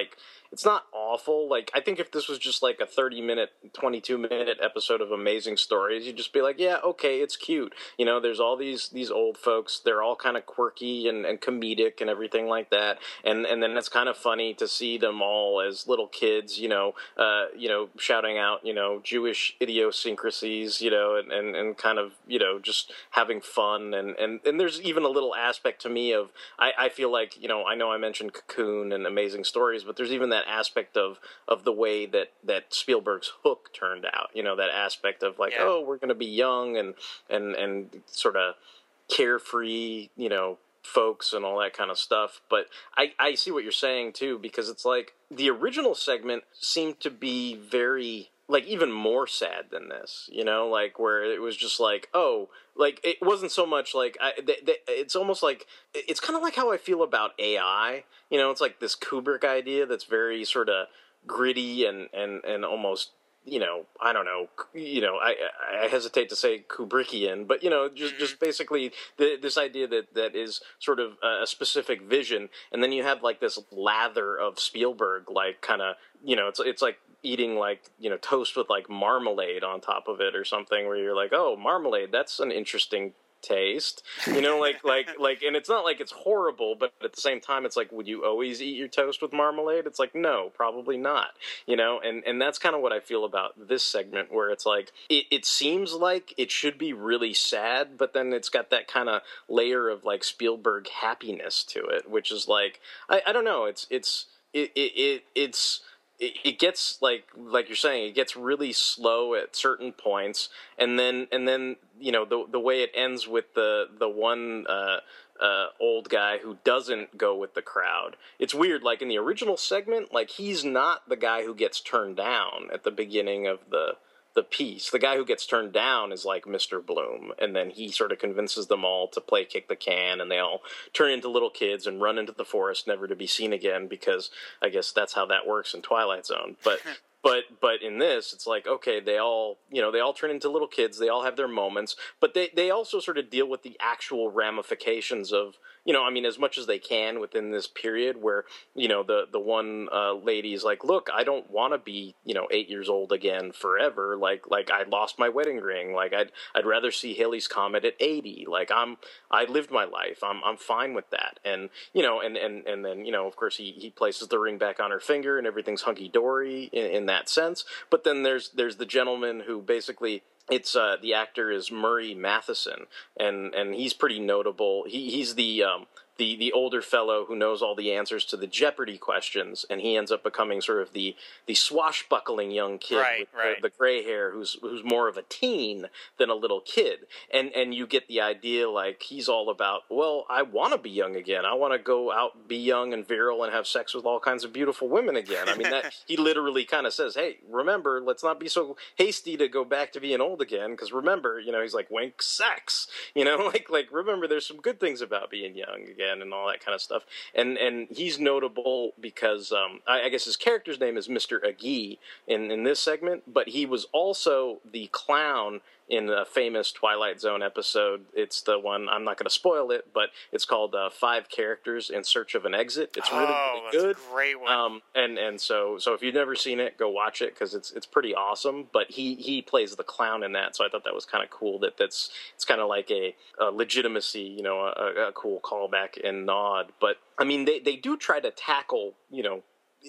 it's not awful. Like, I think if this was just like a thirty minute, twenty-two minute episode of Amazing Stories, you'd just be like, yeah, okay, it's cute. You know, there's all these these old folks. They're all kind of quirky and, and comedic and everything like that. And and then it's kind of funny to see them all as little kids, you know, uh, you know, shouting out, you know, Jewish idiosyncrasies, you know, and, and, and kind of, you know, just having fun. And, and, and there's even a little aspect to me of, I, I feel like, you know, I know I mentioned Cocoon and Amazing Stories, but there's even that aspect of, of the way that, that Spielberg's Hook turned out, you know, that aspect of like, yeah. oh, we're going to be young and, and, and sort of carefree, you know, folks and all that kind of stuff. But I, I see what you're saying too, because it's like the original segment seemed to be very, like, even more sad than this, you know, like where it was just like, oh, like it wasn't so much like I, th- th- it's almost like it's kind of like how I feel about A I, you know, it's like this Kubrick idea that's very sort of gritty and, and, and almost, you know, I don't know, you know, I, I hesitate to say Kubrickian, but, you know, just, just basically the, this idea that, that is sort of a specific vision. And then you have like this lather of Spielberg, like kind of, you know, it's, it's like eating like, you know, toast with like marmalade on top of it or something where you're like, oh, marmalade, that's an interesting taste, you know, like like like and it's not like it's horrible, but at the same time it's like, would you always eat your toast with marmalade? It's like, no, probably not, you know. And and that's kind of what I feel about this segment, where it's like it, it seems like it should be really sad, but then it's got that kind of layer of like Spielberg happiness to it, which is like, I, I don't know, it's it's it, it, it it's It, it gets like like you're saying, it gets really slow at certain points, and then and then you know the the way it ends with the the one uh, uh, old guy who doesn't go with the crowd. It's weird. Like in the original segment, like he's not the guy who gets turned down at the beginning of the. the piece. The guy who gets turned down is like Mister Bloom, and then he sort of convinces them all to play kick the can, and they all turn into little kids and run into the forest never to be seen again, because I guess that's how that works in Twilight Zone. But but but in this, it's like, okay, they all, you know, they all turn into little kids, they all have their moments, but they, they also sort of deal with the actual ramifications of, you know, I mean, as much as they can within this period where, you know, the, the one uh, lady's like, look, I don't want to be, you know, eight years old again forever. Like, like I lost my wedding ring. Like, I'd, I'd rather see Halley's Comet at eighty. Like, I'm, I lived my life. I'm, I'm fine with that. And, you know, and, and, and then, you know, of course he, he places the ring back on her finger and everything's hunky dory in, in that sense. But then there's, there's the gentleman who basically, It's uh, the actor is Murray Matheson, and, and he's pretty notable. He he's the um, the the older fellow who knows all the answers to the Jeopardy questions, and he ends up becoming sort of the the swashbuckling young kid right, with right. the, the gray hair, who's who's more of a teen than a little kid. And and you get the idea, like he's all about, well, I want to be young again. I want to go out, be young and virile, and have sex with all kinds of beautiful women again. I mean, that he literally kind of says, hey, remember, let's not be so hasty to go back to being old again, because remember, you know, he's like, wink, sex, you know, like like remember, there's some good things about being young again and all that kind of stuff. And and he's notable because um, I, I guess his character's name is Mister Agee in in this segment, but he was also the clown in a famous Twilight Zone episode. It's the one, I'm not going to spoil it, but it's called uh, Five Characters in Search of an Exit. It's really, oh, really that's good. A great one. Um, and and so so if you've never seen it, go watch it, because it's it's pretty awesome. But he he plays the clown in that, so I thought that was kind of cool. That that's it's kind of like a, a legitimacy, you know, a, a cool callback and nod. But I mean, they they do try to tackle, you know,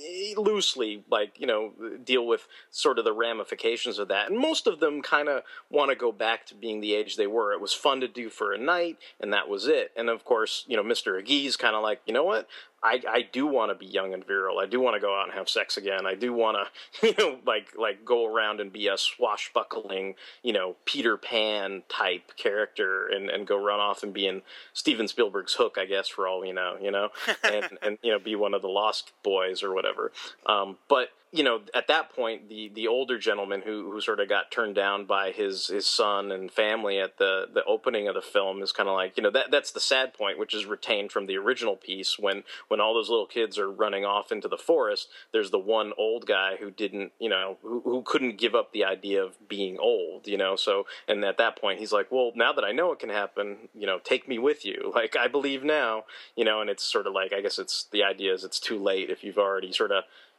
loosely, like, you know, deal with sort of the ramifications of that. And most of them kind of want to go back to being the age they were. It was fun to do for a night, and that was it. And of course, you know, Mister Agee's kind of like, you know what? I, I do want to be young and virile. I do want to go out and have sex again. I do want to, you know, like like go around and be a swashbuckling, you know, Peter Pan type character, and, and go run off and be in Steven Spielberg's Hook, I guess, for all we know, you know, and, and you know, be one of the Lost Boys or whatever. Um, but you know, at that point, the, the older gentleman who, who sort of got turned down by his, his son and family at the, the opening of the film is kind of like, you know, that that's the sad point, which is retained from the original piece. When, when all those little kids are running off into the forest, there's the one old guy who didn't, you know, who, who couldn't give up the idea of being old, you know, so, and at that point he's like, well, now that I know it can happen, you know, take me with you. Like, I believe now, you know, and it's sort of like, I guess it's, the idea is it's too late if you've already sort of,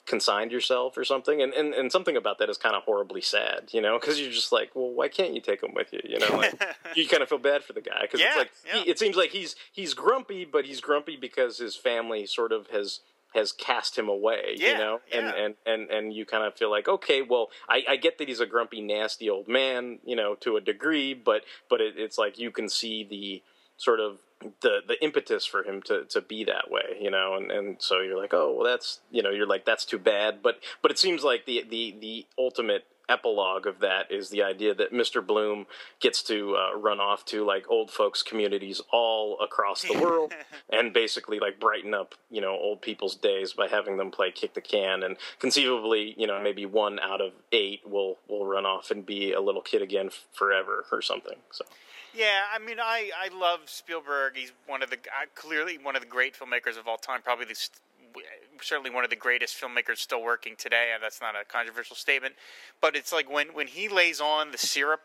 consigned yourself or something, and, and, and something about that is kind of horribly sad, you know, because you're just like, well, why can't you take him with you, you know, like, you kind of feel bad for the guy, because yeah, it's like, yeah. he, it seems like he's he's grumpy, but he's grumpy because his family sort of has has cast him away, yeah, you know, and, yeah. and, and, and you kind of feel like, okay, well, I, I get that he's a grumpy, nasty old man, you know, to a degree, but but it, it's like you can see the sort of the the impetus for him to, to be that way, you know, and, and so you're like, oh, well, that's, you know, you're like, that's too bad, but but it seems like the the, the ultimate epilogue of that is the idea that Mister Bloom gets to uh, run off to like old folks communities all across the world and basically like brighten up, you know, old people's days by having them play kick the can, and conceivably, you know, maybe one out of eight will will run off and be a little kid again f- forever or something. So. Yeah, I mean, I, I love Spielberg. He's one of the uh, clearly one of the great filmmakers of all time. Probably the, certainly one of the greatest filmmakers still working today. And that's not a controversial statement, but it's like when, when he lays on the syrup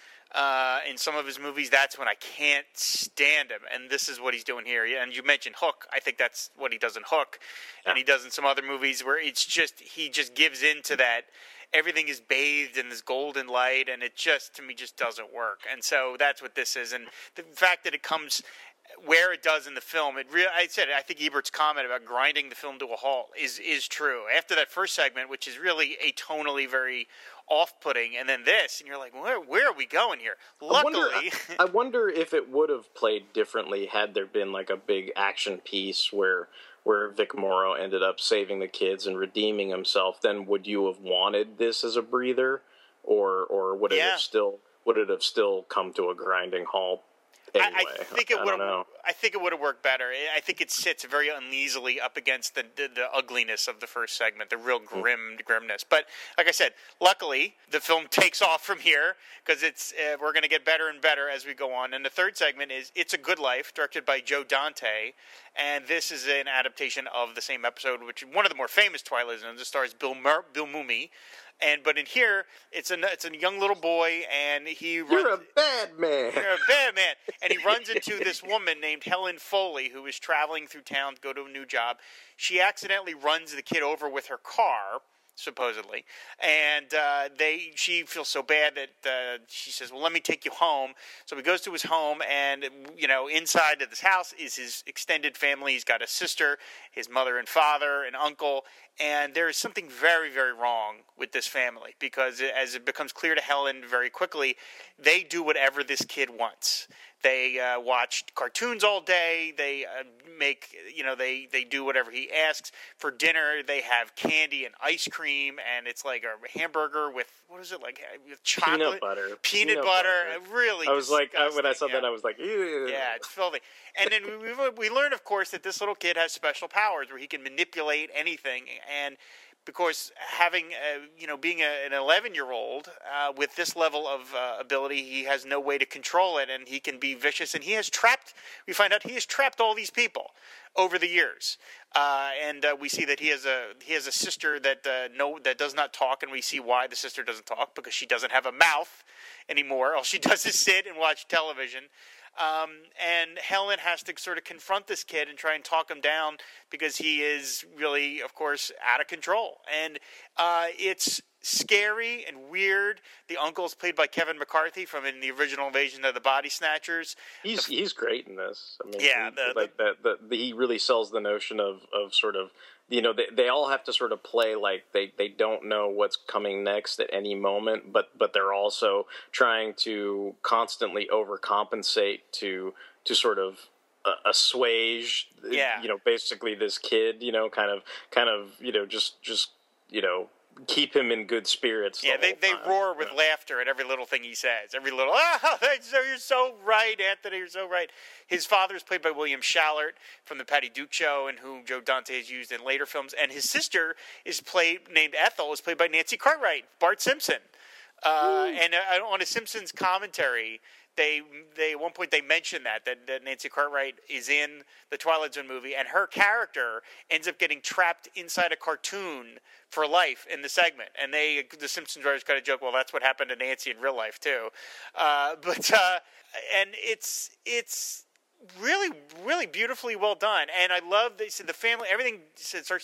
uh, in some of his movies, that's when I can't stand him. And this is what he's doing here. And you mentioned Hook. I think that's what he does in Hook, and he does in some other movies where it's just he just gives into that. Everything is bathed in this golden light, and it just, to me, just doesn't work. And so that's what this is. And the fact that it comes where it does in the film, it really, I said, I think Ebert's comment about grinding the film to a halt is is true. After that first segment, which is really atonally very off-putting, and then this, and you're like, where where are we going here? Luckily, I wonder, I wonder if it would have played differently had there been like a big action piece where where Vic Morrow ended up saving the kids and redeeming himself. Then would you have wanted this as a breather, or or would it Yeah. have still would it have still come to a grinding halt? Anyway, I, I think it I would don't have. know. I think it would have worked better. I think it sits very uneasily up against the the, the ugliness of the first segment, the real grim grimness. But like I said, luckily the film takes off from here because it's uh, we're going to get better and better as we go on. And the third segment is "It's a Good Life," directed by Joe Dante, and this is an adaptation of the same episode, which is one of the more famous Twilight Zones. It stars Bill Mur- Bill Mumy. And but in here, it's a it's a young little boy, and he runs. You're a bad man. You're a bad man, and he runs into this woman named Helen Foley, who is traveling through town to go to a new job. She accidentally runs the kid over with her car, supposedly, and uh, they she feels so bad that uh, she says, "Well, let me take you home." So he goes to his home, and you know, inside of this house is his extended family. He's got a sister, his mother and father, an uncle. And there is something very, very wrong with this family because as it becomes clear to Helen very quickly, they do whatever this kid wants. They uh, watch cartoons all day. They uh, make, you know, they, they do whatever he asks. For dinner, they have candy and ice cream, and it's like a hamburger with, what is it, like with chocolate? Peanut butter. Peanut, Peanut butter. butter. Really I was like, I, when I saw disgusting, that, yeah. I was like, ew. Yeah, it's filthy. And then we, we, we learn, of course, that this little kid has special powers where he can manipulate anything. And because having, uh, you know, being a, an eleven-year-old uh, with this level of uh, ability, he has no way to control it, and he can be vicious. And he has trapped, we find out he has trapped all these people over the years. Uh, and uh, we see that he has a he has a sister that uh, no that does not talk, and we see why the sister doesn't talk, because she doesn't have a mouth anymore. All she does is sit and watch television. Um, and Helen has to sort of confront this kid and try and talk him down because he is really, of course, out of control. And uh, it's scary and weird. The uncle is played by Kevin McCarthy from in the original Invasion of the Body Snatchers. He's The- he's great in this. I mean, Yeah, he, the- like that. The, the, he really sells the notion of, of sort of, you know, they they all have to sort of play like they, they don't know what's coming next at any moment, but but they're also trying to constantly overcompensate to to sort of uh, assuage, Yeah. you know, basically this kid, you know, kind of kind of you know just just you know. keep him in good spirits. Yeah, the they, whole they time. roar with Yeah. laughter at every little thing he says. Every little, oh, that's, you're so right, Anthony, you're so right. His father is played by William Shallert from The Patty Duke Show, and who Joe Dante has used in later films. And his sister is played, named Ethel, is played by Nancy Cartwright, Bart Simpson. Uh, and uh, on a Simpsons commentary, they they at one point they mention that, that that Nancy Cartwright is in the Twilight Zone movie, and her character ends up getting trapped inside a cartoon for life in the segment. And they the Simpsons writers kind of joke, well, that's what happened to Nancy in real life too. Uh, but uh, and it's it's really really beautifully well done, and I love they said the family everything starts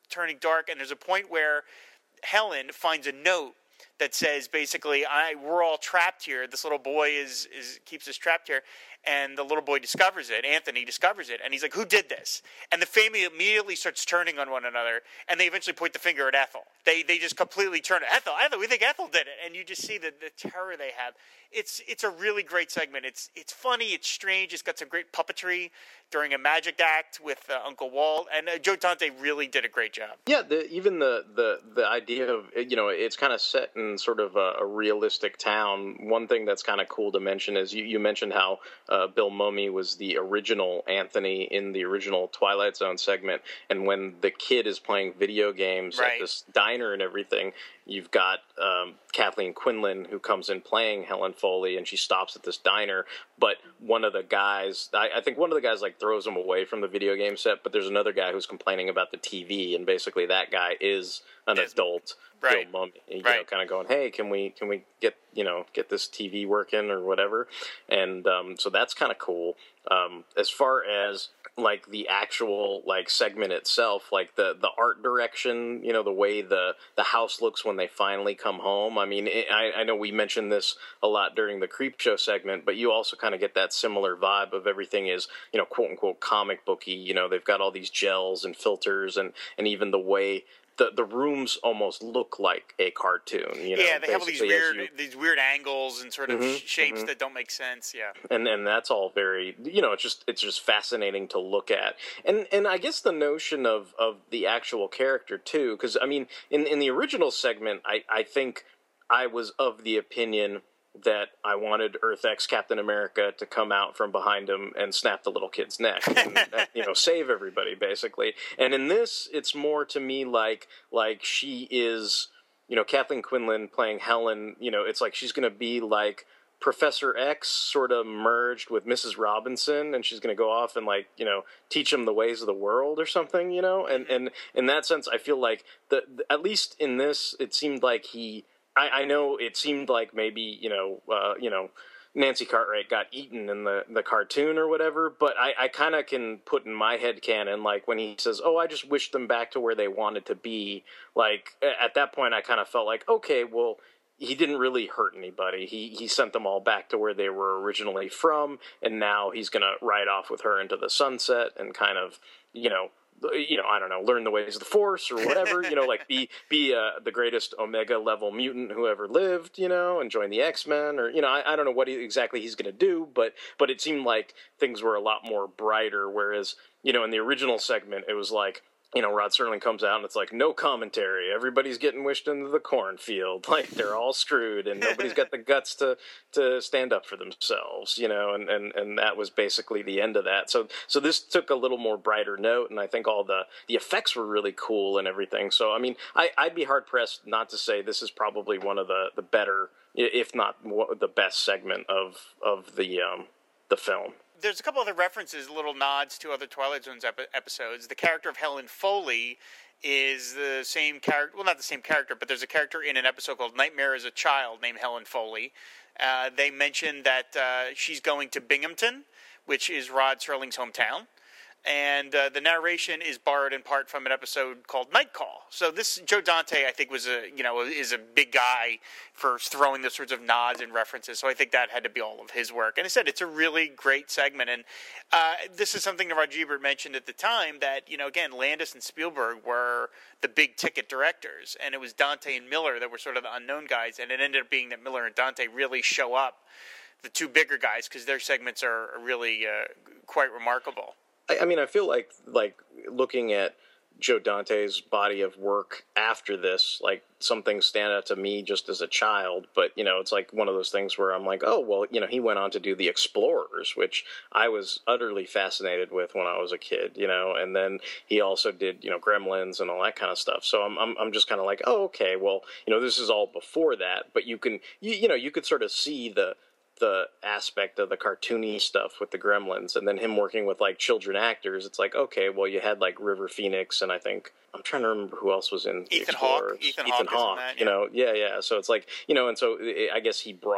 turning dark, and there's a point where Helen finds a note that says basically, "I we're all trapped here. This little boy is is keeps us trapped here." And the little boy discovers it. Anthony discovers it, and he's like, "Who did this?" And the family immediately starts turning on one another, and they eventually point the finger at Ethel. They they just completely turn to Ethel. Ethel, we think Ethel did it, and you just see the, the terror they have. It's it's a really great segment. It's it's funny. It's strange. It's got some great puppetry during a magic act with uh, Uncle Walt, and uh, Joe Dante really did a great job. Yeah, the, even the, the the idea of, you know, it's kind of set in sort of a, a realistic town. One thing that's kind of cool to mention is you, you mentioned how uh, Bill Mumy was the original Anthony in the original Twilight Zone segment, and when the kid is playing video games Right. at this diner and everything, you've got um, Kathleen Quinlan who comes in playing Helen Foley, and she stops at this diner. But one of the guys, I, I think one of the guys like throws him away from the video game set, but there's another guy who's complaining about the T V, and basically that guy is an Is- adult right. Bill Mumy, you Right. know, kind of going, "Hey, can we can we get you know get this T V working or whatever?" And um, so that's kind of cool. Um, as far as like the actual like segment itself, like the, the art direction, you know, the way the, the house looks when they finally come home. I mean, it, I, I know we mentioned this a lot during the Creep Show segment, but you also kind of get that similar vibe of everything is, you know, quote unquote comic booky. You know, they've got all these gels and filters, and, and even the way the the rooms almost look like a cartoon. You know, Yeah, they have all these basically, as weird you- these weird angles and sort of Mhm, shapes mhm. that don't make sense. Yeah. and and that's all very, you know, it's just it's just fascinating to look at, and and I guess the notion of of the actual character too, because I mean in in the original segment, I I think I was of the opinion that I wanted Earth X Captain America to come out from behind him and snap the little kid's neck, and, and, you know, save everybody basically. And in this, it's more to me like like she is, you know, Kathleen Quinlan playing Helen. You know, it's like she's going to be like Professor X sort of merged with Missus Robinson, and she's going to go off and like, you know, teach him the ways of the world or something, you know. And and in that sense, I feel like the, the at least in this, it seemed like he. I, I know it seemed like maybe, you know, uh, you know, Nancy Cartwright got eaten in the, the cartoon or whatever, but I, I kind of can put in my head canon, like when he says, "Oh, I just wished them back to where they wanted to be," like at that point I kind of felt like, okay, well, he didn't really hurt anybody. He he sent them all back to where they were originally from, and now he's going to ride off with her into the sunset and kind of, you know, you know, I don't know, learn the ways of the Force or whatever, you know, like be be uh, the greatest Omega level mutant who ever lived, you know, and join the X-Men, or, you know, I, I don't know what he, exactly he's going to do, but but it seemed like things were a lot more brighter, whereas, you know, in the original segment, it was like, you know, Rod Serling comes out and it's like, no commentary. Everybody's getting wished into the cornfield. Like, they're all screwed, and nobody's got the guts to, to stand up for themselves, you know, and, and, and that was basically the end of that. So so this took a little more brighter note, and I think all the, the effects were really cool and everything. So, I mean, I, I'd be hard-pressed not to say this is probably one of the, the better, if not the best segment of of the um, the film. There's a couple other references, little nods to other Twilight Zones ep- episodes. The character of Helen Foley is the same character, well, not the same character, but there's a character in an episode called Nightmare as a Child named Helen Foley. Uh, they mentioned that uh, she's going to Binghamton, which is Rod Serling's hometown. And uh, the narration is borrowed in part from an episode called Night Call. So this Joe Dante, I think, was a you know is a big guy for throwing those sorts of nods and references. So I think that had to be all of his work. And I said it's a really great segment. And uh, this is something that Roger Ebert mentioned at the time, that you know again Landis and Spielberg were the big ticket directors, and it was Dante and Miller that were sort of the unknown guys. And it ended up being that Miller and Dante really show up, the two bigger guys, because their segments are really uh, quite remarkable. I, I mean, I feel like like looking at Joe Dante's body of work after this, like some things stand out to me just as a child, but you know, it's like one of those things where I'm like, oh, well, you know, he went on to do The Explorers, which I was utterly fascinated with when I was a kid, you know, and then he also did, you know, Gremlins and all that kind of stuff. So I'm I'm, I'm just kind of like, oh, okay, well, you know, this is all before that, but you can, you, you know, you could sort of see the the aspect of the cartoony stuff with the Gremlins, and then him working with like children actors. It's like, okay, well, you had like River Phoenix, and I think I'm trying to remember who else was in Ethan The Hawke. Explorers. Ethan, Ethan Hawke, Hawke, is in that, you yeah. know, yeah, yeah. So it's like, you know, and so I guess he brought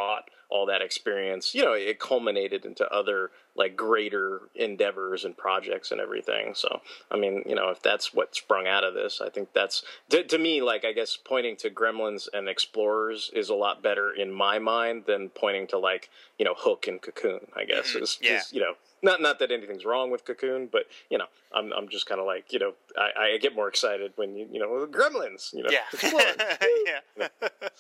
all that experience, you know, it culminated into other like greater endeavors and projects and everything. So, I mean, you know, if that's what sprung out of this, I think that's, to, to me, like, I guess pointing to Gremlins and Explorers is a lot better in my mind than pointing to, like, you know, Hook and Cocoon, I guess. Mm-hmm. is, yeah. is, you know, not not that anything's wrong with Cocoon, but, you know, I'm I'm just kind of like, you know, I, I get more excited when, you you know, Gremlins, you know. Yeah. yeah.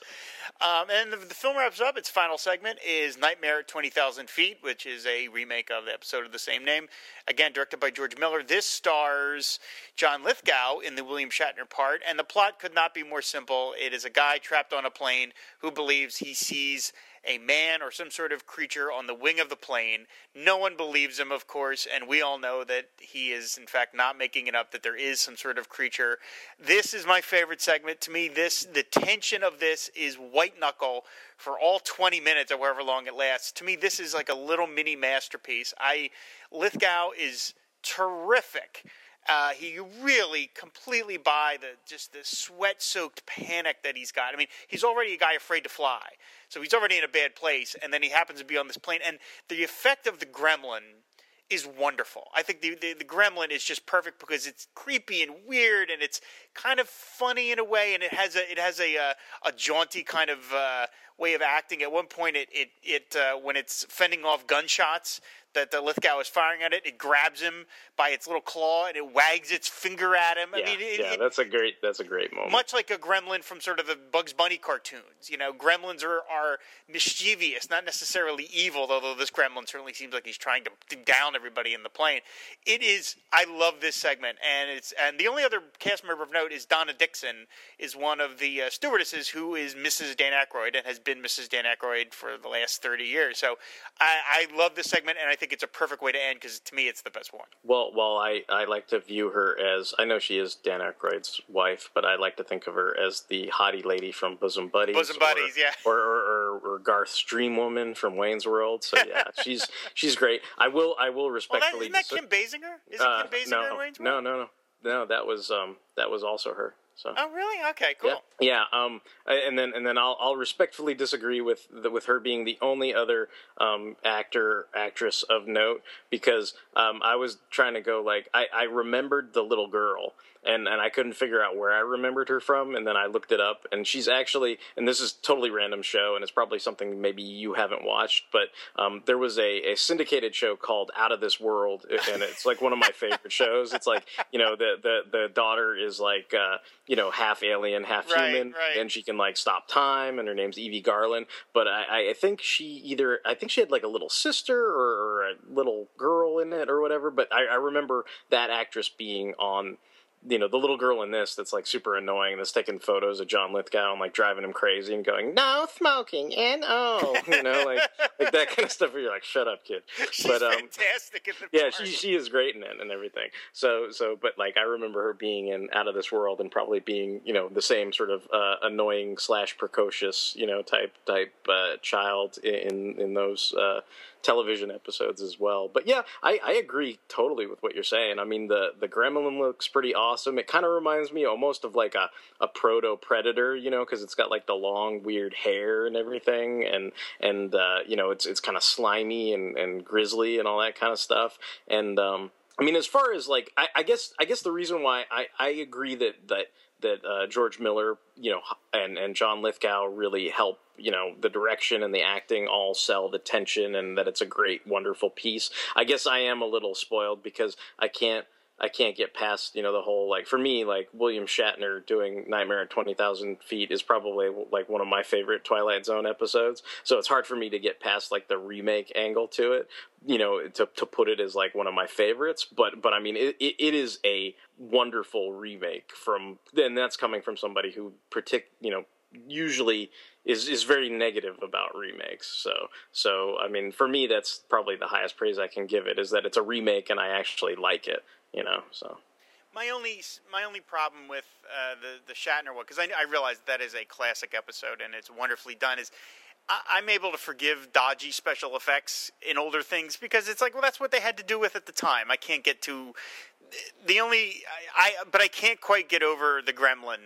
um, and the, the film wraps up. Its final segment is Nightmare at twenty thousand feet, which is a remake of the episode of the same name. Again, directed by George Miller. This stars John Lithgow in the William Shatner part, and the plot could not be more simple. It is a guy trapped on a plane who believes he sees a man or some sort of creature on the wing of the plane. No one believes him, of course, and we all know that he is, in fact, not making it up, that there is some sort of creature. This is my favorite segment. To me, this the tension of this is white knuckle for all twenty minutes or however long it lasts. To me, this is like a little mini masterpiece. I Lithgow is terrific. Uh, he really completely buy the just the sweat-soaked panic that he's got. I mean, he's already a guy afraid to fly, so he's already in a bad place, and then he happens to be on this plane. And the effect of the gremlin is wonderful. I think the, the, the gremlin is just perfect because it's creepy and weird, and it's kind of funny in a way, and it has a it has a a, a jaunty kind of uh, way of acting. At one point, it it it uh, when it's fending off gunshots that the Lithgow is firing at it, it grabs him by its little claw and it wags its finger at him. I yeah, mean, it, yeah, it, that's a great that's a great moment. Much like a gremlin from sort of the Bugs Bunny cartoons. You know, gremlins are, are mischievous, not necessarily evil, although this gremlin certainly seems like he's trying to, to down everybody in the plane. It is, I love this segment, and it's and the only other cast member of note is Donna Dixon, is one of the uh, stewardesses who is Missus Dan Aykroyd and has been Missus Dan Aykroyd for the last thirty years. So I, I love this segment, and I think it's a perfect way to end because to me it's the best one. Well, well, I, I like to view her as, I know she is Dan Aykroyd's wife, but I like to think of her as the hottie lady from Bosom Buddies. Bosom Buddies, or, yeah. Or, or, or, or Garth's Dream Woman from Wayne's World. So yeah, she's she's great. I will I will respectfully. Well, that, isn't that Kim Basinger? Is it uh, Kim Basinger no, in Wayne's World? No, no, no, no. That was um that was also her. So. Oh really? Okay, cool. Yeah, yeah. Um, and then and then I'll I'll respectfully disagree with the, with her being the only other um actor actress of note, because um I was trying to go like I, I remembered the little girl. And and I couldn't figure out where I remembered her from, and then I looked it up, and she's actually, and this is totally random show, and it's probably something maybe you haven't watched, but um, there was a, a syndicated show called Out of This World, and it's like one of my favorite shows. It's like, you know, the the, the daughter is like, uh, you know, half alien, half right, human, right. and she can like stop time, and her name's Evie Garland, but I, I think she either, I think she had like a little sister or, or a little girl in it or whatever, but I, I remember that actress being on, you know, the little girl in this that's like super annoying, that's taking photos of John Lithgow and like driving him crazy and going, no smoking, N O, you know, like like that kind of stuff where you're like, shut up, kid. She's but, um, fantastic in the yeah, part. she she is great in it and everything. So so, but like I remember her being in Out of This World and probably being, you know, the same sort of uh, annoying slash precocious, you know, type type uh, child in in those uh, television episodes as well. But yeah, I, I agree totally with what you're saying. I mean, the the gremlin looks pretty awesome. It kind of reminds me almost of like a, a proto-predator, you know, because it's got like the long weird hair and everything, and and uh, you know, it's it's kind of slimy and, and grisly and all that kind of stuff. And um, I mean, as far as like, I, I guess I guess the reason why I, I agree that that that uh, George Miller, you know, and, and John Lithgow really help, you know, the direction and the acting all sell the tension, and that it's a great, wonderful piece. I guess I am a little spoiled because I can't, I can't get past, you know, the whole, like, for me, like, William Shatner doing Nightmare at twenty thousand feet is probably, like, one of my favorite Twilight Zone episodes, so it's hard for me to get past, like, the remake angle to it, you know, to to put it as, like, one of my favorites, but, but I mean, it, it, it is a wonderful remake from, and that's coming from somebody who, partic- you know, usually is is very negative about remakes. So so I mean, for me, that's probably the highest praise I can give it, is that it's a remake and I actually like it, you know. So my only my only problem with uh, the the Shatner one, because I I realize that is a classic episode and it's wonderfully done, is I, I'm able to forgive dodgy special effects in older things because it's like, well, that's what they had to do with at the time. I can't get to the only I, I but I can't quite get over the gremlin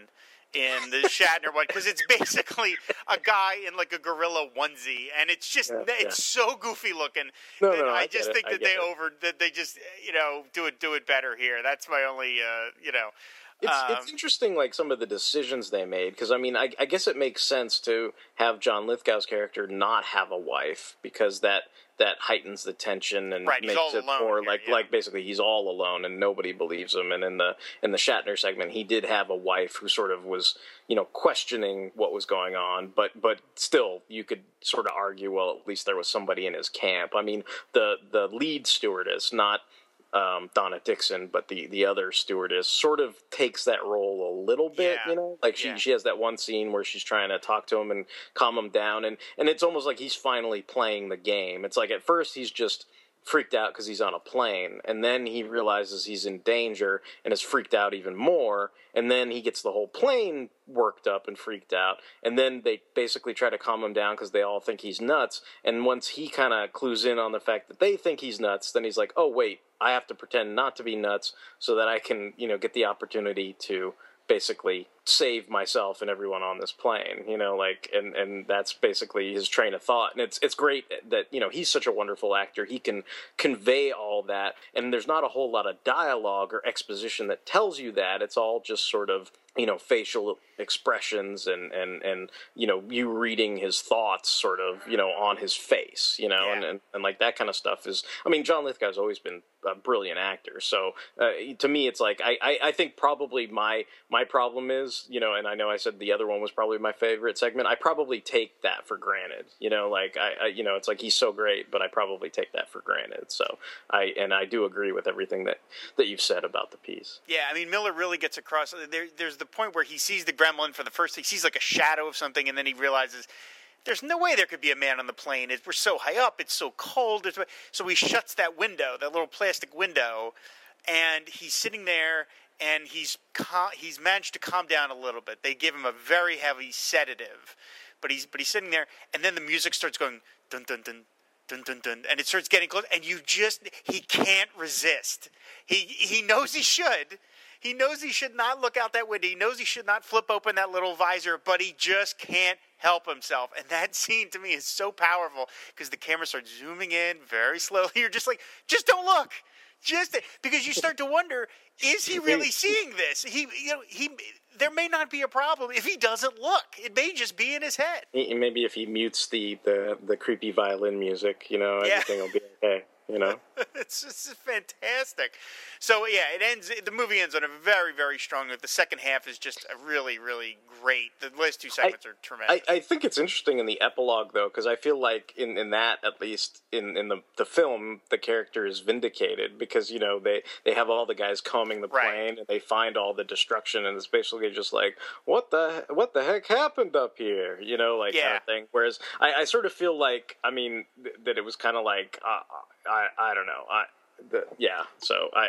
in the Shatner one, because it's basically a guy in like a gorilla onesie, and it's just Yeah, it's yeah. so goofy looking. No, that no, no, I, I just get it, think I that get they it. over that they just you know do it do it better here. That's my only uh, you know. It's um, it's interesting, like some of the decisions they made, because I mean, I, I guess it makes sense to have John Lithgow's character not have a wife, because that that heightens the tension and Right, he's makes all it alone more here, like yeah. like basically he's all alone and nobody believes him. And in the in the Shatner segment, he did have a wife who sort of was you know questioning what was going on, but but still you could sort of argue, well, at least there was somebody in his camp. I mean, the the lead stewardess, not um, Donna Dixon, but the, the other stewardess sort of takes that role a little bit, Yeah. you know, like she, Yeah. she has that one scene where she's trying to talk to him and calm him down. And, and it's almost like he's finally playing the game. It's like at first he's just freaked out because he's on a plane, and then he realizes he's in danger and is freaked out even more, and then he gets the whole plane worked up and freaked out, and then they basically try to calm him down because they all think he's nuts, and once he kind of clues in on the fact that they think he's nuts, then he's like, oh wait, I have to pretend not to be nuts so that I can, you know, get the opportunity to basically save myself and everyone on this plane, you know, like, and, and that's basically his train of thought. And it's, it's great that, you know, he's such a wonderful actor. He can convey all that. And there's not a whole lot of dialogue or exposition that tells you that. It's all just sort of, you know, facial expressions and, and, and, you know, you reading his thoughts sort of, you know, on his face, you know, Yeah. and, and, and like that kind of stuff is, I mean, John Lithgow's always been a brilliant actor. So uh, to me, it's like, I, I, I think probably my, my problem is, you know, and I know I said the other one was probably my favorite segment. I probably take that for granted, you know, like I, I you know, it's like, he's so great, but I probably take that for granted. So I, and I do agree with everything that, that you've said about the piece. Yeah, I mean, Miller really gets across. There, there's the point where he sees the gremlin for the first thing. He sees like a shadow of something, and then he realizes there's no way there could be a man on the plane. It, we're so high up. It's so cold. It's, so he shuts that window, that little plastic window, and he's sitting there, and he's cal- he's managed to calm down a little bit. They give him a very heavy sedative, but he's but he's sitting there, and then the music starts going dun dun dun. Dun, dun, dun, and it starts getting close, and you just, he can't resist. He he knows he should. He knows he should not look out that window. He knows he should not flip open that little visor, but he just can't help himself. And that scene to me is so powerful because the camera starts zooming in very slowly. You're just like, just don't look. Just because you start to wonder, is he really seeing this? He, you know, he. There may not be a problem if he doesn't look. It may just be in his head. Maybe if he mutes the, the, the creepy violin music, you know, Yeah. everything will be okay, you know? it's just fantastic. So yeah, it ends. The movie ends on a very, very strong note. The second half is just a really, really great. The last two segments are tremendous. I, I think it's interesting in the epilogue, though, because I feel like in, in that, at least in, in the, the film, the character is vindicated because, you know, they, they have all the guys combing the plane Right. and they find all the destruction, and it's basically just like, what the what the heck happened up here? You know, like kind Yeah. of thing. Whereas I, I sort of feel like, I mean, th- that it was kind of like, uh, I I don't know. I the, yeah, so I.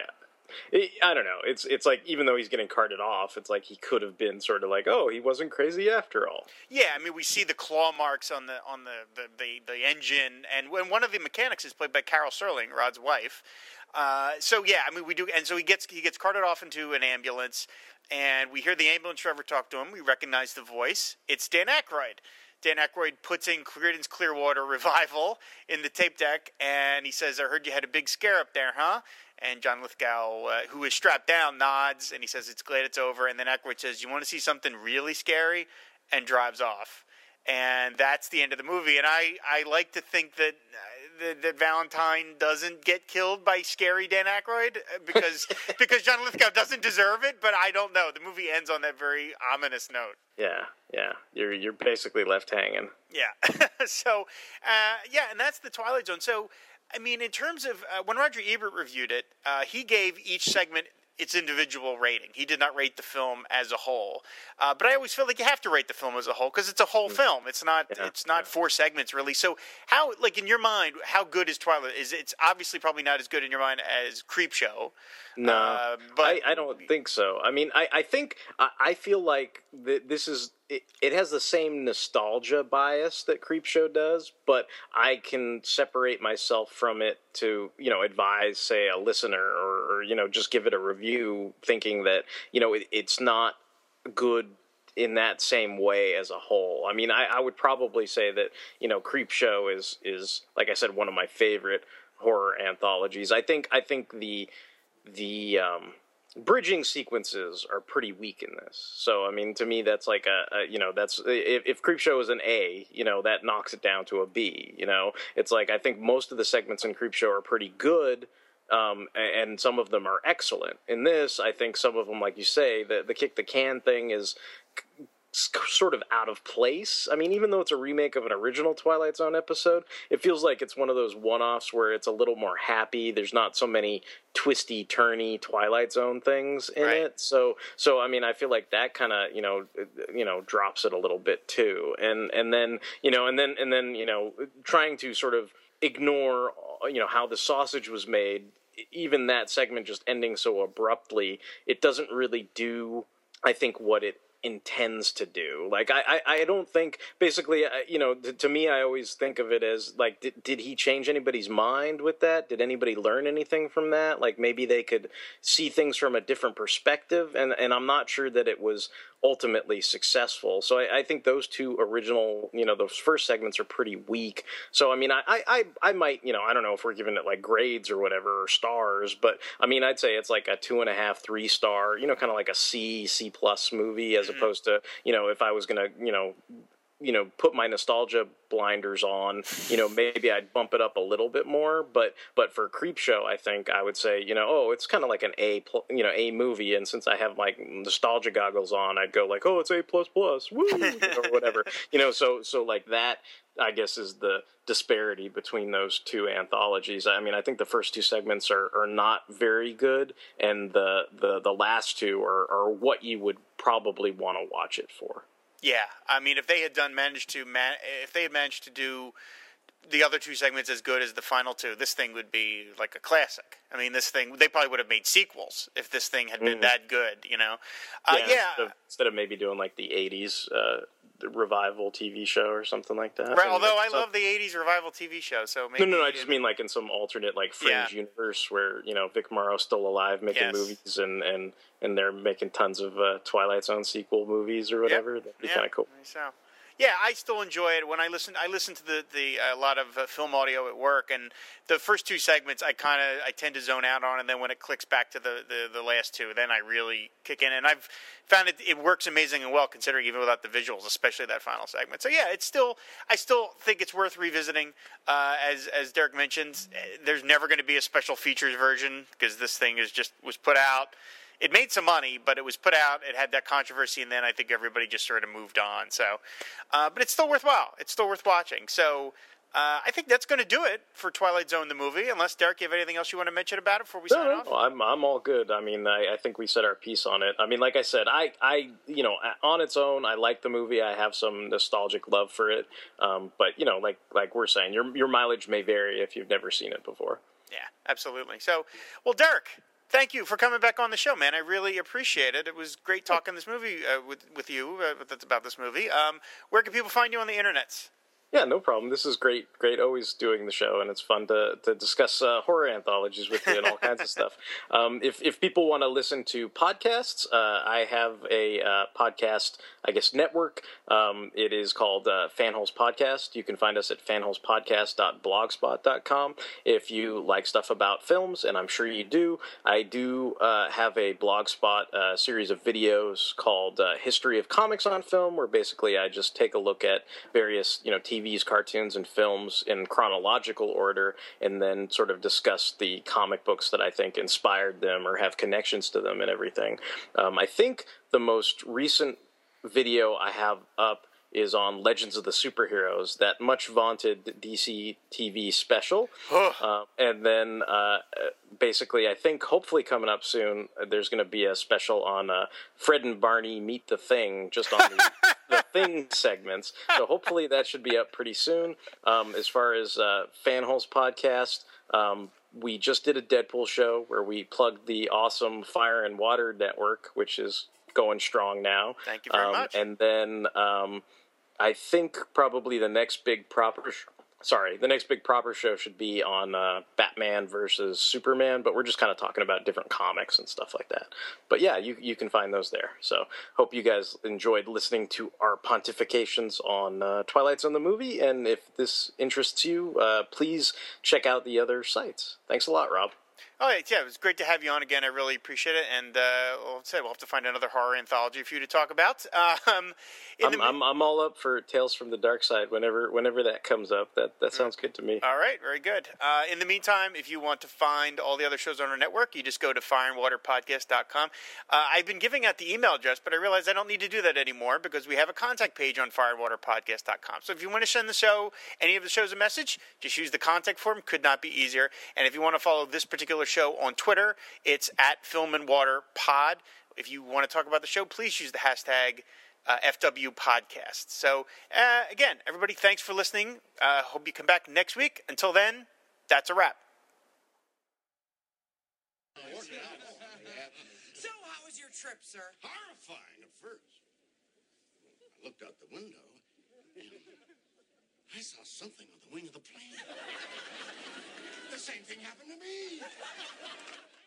I don't know. It's it's like, even though he's getting carted off, it's like he could have been sort of like, oh, he wasn't crazy after all. Yeah, I mean, we see the claw marks on the on the the, the, the engine, and when one of the mechanics is played by Carol Serling, Rod's wife. Uh, so yeah, I mean, we do, and so he gets he gets carted off into an ambulance, and we hear the ambulance driver talk to him. We recognize the voice. It's Dan Aykroyd. Dan Aykroyd puts in Creedence Clearwater Revival in the tape deck, and he says, I heard you had a big scare up there, huh? And John Lithgow, uh, who is strapped down, nods, and he says, it's glad it's over. And then Aykroyd says, you want to see something really scary? And drives off. And that's the end of the movie. And I, I like to think that, uh, that that Valentine doesn't get killed by scary Dan Aykroyd uh, because because John Lithgow doesn't deserve it. But I don't know. The movie ends on that very ominous note. Yeah, yeah. You're you're basically left hanging. Yeah. so, uh, yeah, and that's the Twilight Zone. So, I mean, in terms of uh, when Roger Ebert reviewed it, uh, he gave each segment its individual rating. He did not rate the film as a whole. Uh, but I always feel like you have to rate the film as a whole because it's a whole film. It's not. Yeah, it's not yeah. four segments really. So, how, like in your mind, how good is Twilight? Is it's obviously probably not as good in your mind as Creepshow. No, uh, but I, I don't think so. I mean, I, I think I, I feel like th- this is it, it has the same nostalgia bias that Creepshow does, but I can separate myself from it to, you know, advise, say, a listener or, or you know, just give it a review thinking that, you know, it, it's not good in that same way as a whole. I mean, I, I would probably say that, you know, Creepshow is is like I said, one of my favorite horror anthologies. I think I think the the um, bridging sequences are pretty weak in this. So I mean, to me, that's like a, a you know, that's if, if Creepshow is an A, you know, that knocks it down to a B. You know, it's like I think most of the segments in Creepshow are pretty good. Um, and some of them are excellent. In this, I think some of them, like you say, the the kick the can thing is sort of out of place. I mean, even though it's a remake of an original Twilight Zone episode, it feels like it's one of those one-offs where it's a little more happy. There's not so many twisty, turny Twilight Zone things in right. it. So, so I mean, I feel like that kind of, you know, you know, drops it a little bit too. And and then, you know, and then and then, you know, trying to sort of ignore, you know, how the sausage was made. Even that segment just ending so abruptly, it doesn't really do, I think, what it intends to do. Like, I, I, I don't think, basically, you know, to, to me, I always think of it as, like, did, did he change anybody's mind with that? Did anybody learn anything from that? Like, maybe they could see things from a different perspective, and, and I'm not sure that it was ultimately successful. So I, I think those two original, you know, those first segments are pretty weak. So, I mean, I, I, I might, you know, I don't know if we're giving it, like, grades or whatever, or stars, but, I mean, I'd say it's like a two and a half, three star, you know, kind of like a C, C plus movie, as opposed to, you know, if I was going to, you know, you know, put my nostalgia blinders on, you know, maybe I'd bump it up a little bit more, but, but for Creepshow, I think I would say, you know, oh, it's kind of like an A, you know, A movie. And since I have like nostalgia goggles on, I'd go like, oh, it's A plus plus, woo, or whatever, you know, so, so like that, I guess, is the disparity between those two anthologies. I mean, I think the first two segments are, are not very good, and the, the, the last two are, are what you would probably want to watch it for. Yeah, I mean, if they had done managed to man, if they had managed to do the other two segments as good as the final two, this thing would be like a classic. I mean, this thing, they probably would have made sequels if this thing had been mm. that good, you know? Uh, yeah, yeah. Instead of, instead of maybe doing like the eighties uh, revival T V show or something like that. Right, although I love the eighties revival T V show, so maybe... No, no, no, I just mean like in some alternate, like, fringe yeah. universe where, you know, Vic Morrow's still alive making yes. movies, and, and, and they're making tons of uh, Twilight Zone sequel movies or whatever. Yep. That'd be yeah. kind of cool. So... Yeah, I still enjoy it. When I listen, I listen to the, the a lot of uh, film audio at work, and the first two segments I kind of I tend to zone out on, and then when it clicks back to the, the, the last two, then I really kick in. And I've found it it works amazing and well, considering even without the visuals, especially that final segment. So yeah, it's still I still think it's worth revisiting. Uh, as as Derek mentions, there's never going to be a special features version because this thing is just was put out. It made some money, but it was put out. It had that controversy, and then I think everybody just sort of moved on. So, uh, but it's still worthwhile. It's still worth watching. So, uh, I think that's going to do it for Twilight Zone the movie. Unless Derek, you have anything else you want to mention about it before we no, sign no, off? No, I'm I'm all good. I mean, I, I think we said our piece on it. I mean, like I said, I, I you know, on its own, I like the movie. I have some nostalgic love for it. Um, but you know, like like we're saying, your your mileage may vary if you've never seen it before. Yeah, absolutely. So, well, Derek, thank you for coming back on the show, man. I really appreciate it. It was great talking this movie uh, with with you. Uh, that's about this movie. Um, where can people find you on the internets? Yeah, no problem. This is great. Great always doing the show, and it's fun to, to discuss uh, horror anthologies with you and all kinds of stuff. Um, if if people want to listen to podcasts, uh, I have a uh, podcast, I guess, network. Um, it is called uh, Fanholes Podcast. You can find us at fanholespodcast dot blogspot dot com. If you like stuff about films, and I'm sure you do, I do uh, have a Blogspot uh, series of videos called uh, History of Comics on Film, where basically I just take a look at various, you know, T V cartoons and films in chronological order, and then sort of discuss the comic books that I think inspired them or have connections to them and everything. Um, I think the most recent video I have up is on Legends of the Superheroes, that much vaunted D C T V special. uh, and then uh, basically, I think hopefully coming up soon, there's going to be a special on uh, Fred and Barney Meet the Thing, just on the, the Thing segments. So hopefully that should be up pretty soon. Um, as far as uh, Fanholes Podcast, um, we just did a Deadpool show where we plugged the awesome Fire and Water Network, which is going strong now. Thank you very um, much. And then... Um, I think probably the next big proper sh- Sorry, the next big proper show should be on uh, Batman versus Superman, but we're just kind of talking about different comics and stuff like that. But yeah, you you can find those there. So hope you guys enjoyed listening to our pontifications on uh, Twilight Zone the movie, and if this interests you, uh, please check out the other sites. Thanks a lot, Rob. Oh, yeah, it was great to have you on again. I really appreciate it. And uh, well, say we'll have to find another horror anthology for you to talk about. Um, in I'm, the... I'm I'm all up for Tales from the Dark Side whenever whenever that comes up. That that sounds good to me. All right, very good. Uh, in the meantime, if you want to find all the other shows on our network, you just go to fire and water podcast dot com. Uh, I've been giving out the email address, but I realize I don't need to do that anymore because we have a contact page on fire and water podcast dot com. So if you want to send the show, any of the shows a message, just use the contact form. Could not be easier. And if you want to follow this particular show on Twitter, it's at Film and Water Pod. If you want to talk about the show, please use the hashtag uh, F W Podcast. So, uh, again, everybody, thanks for listening. Uh, hope you come back next week. Until then, that's a wrap. So, how was your trip, sir? Horrifying at first. I looked out the window and I saw something on the wing of the plane. The same thing happened to me.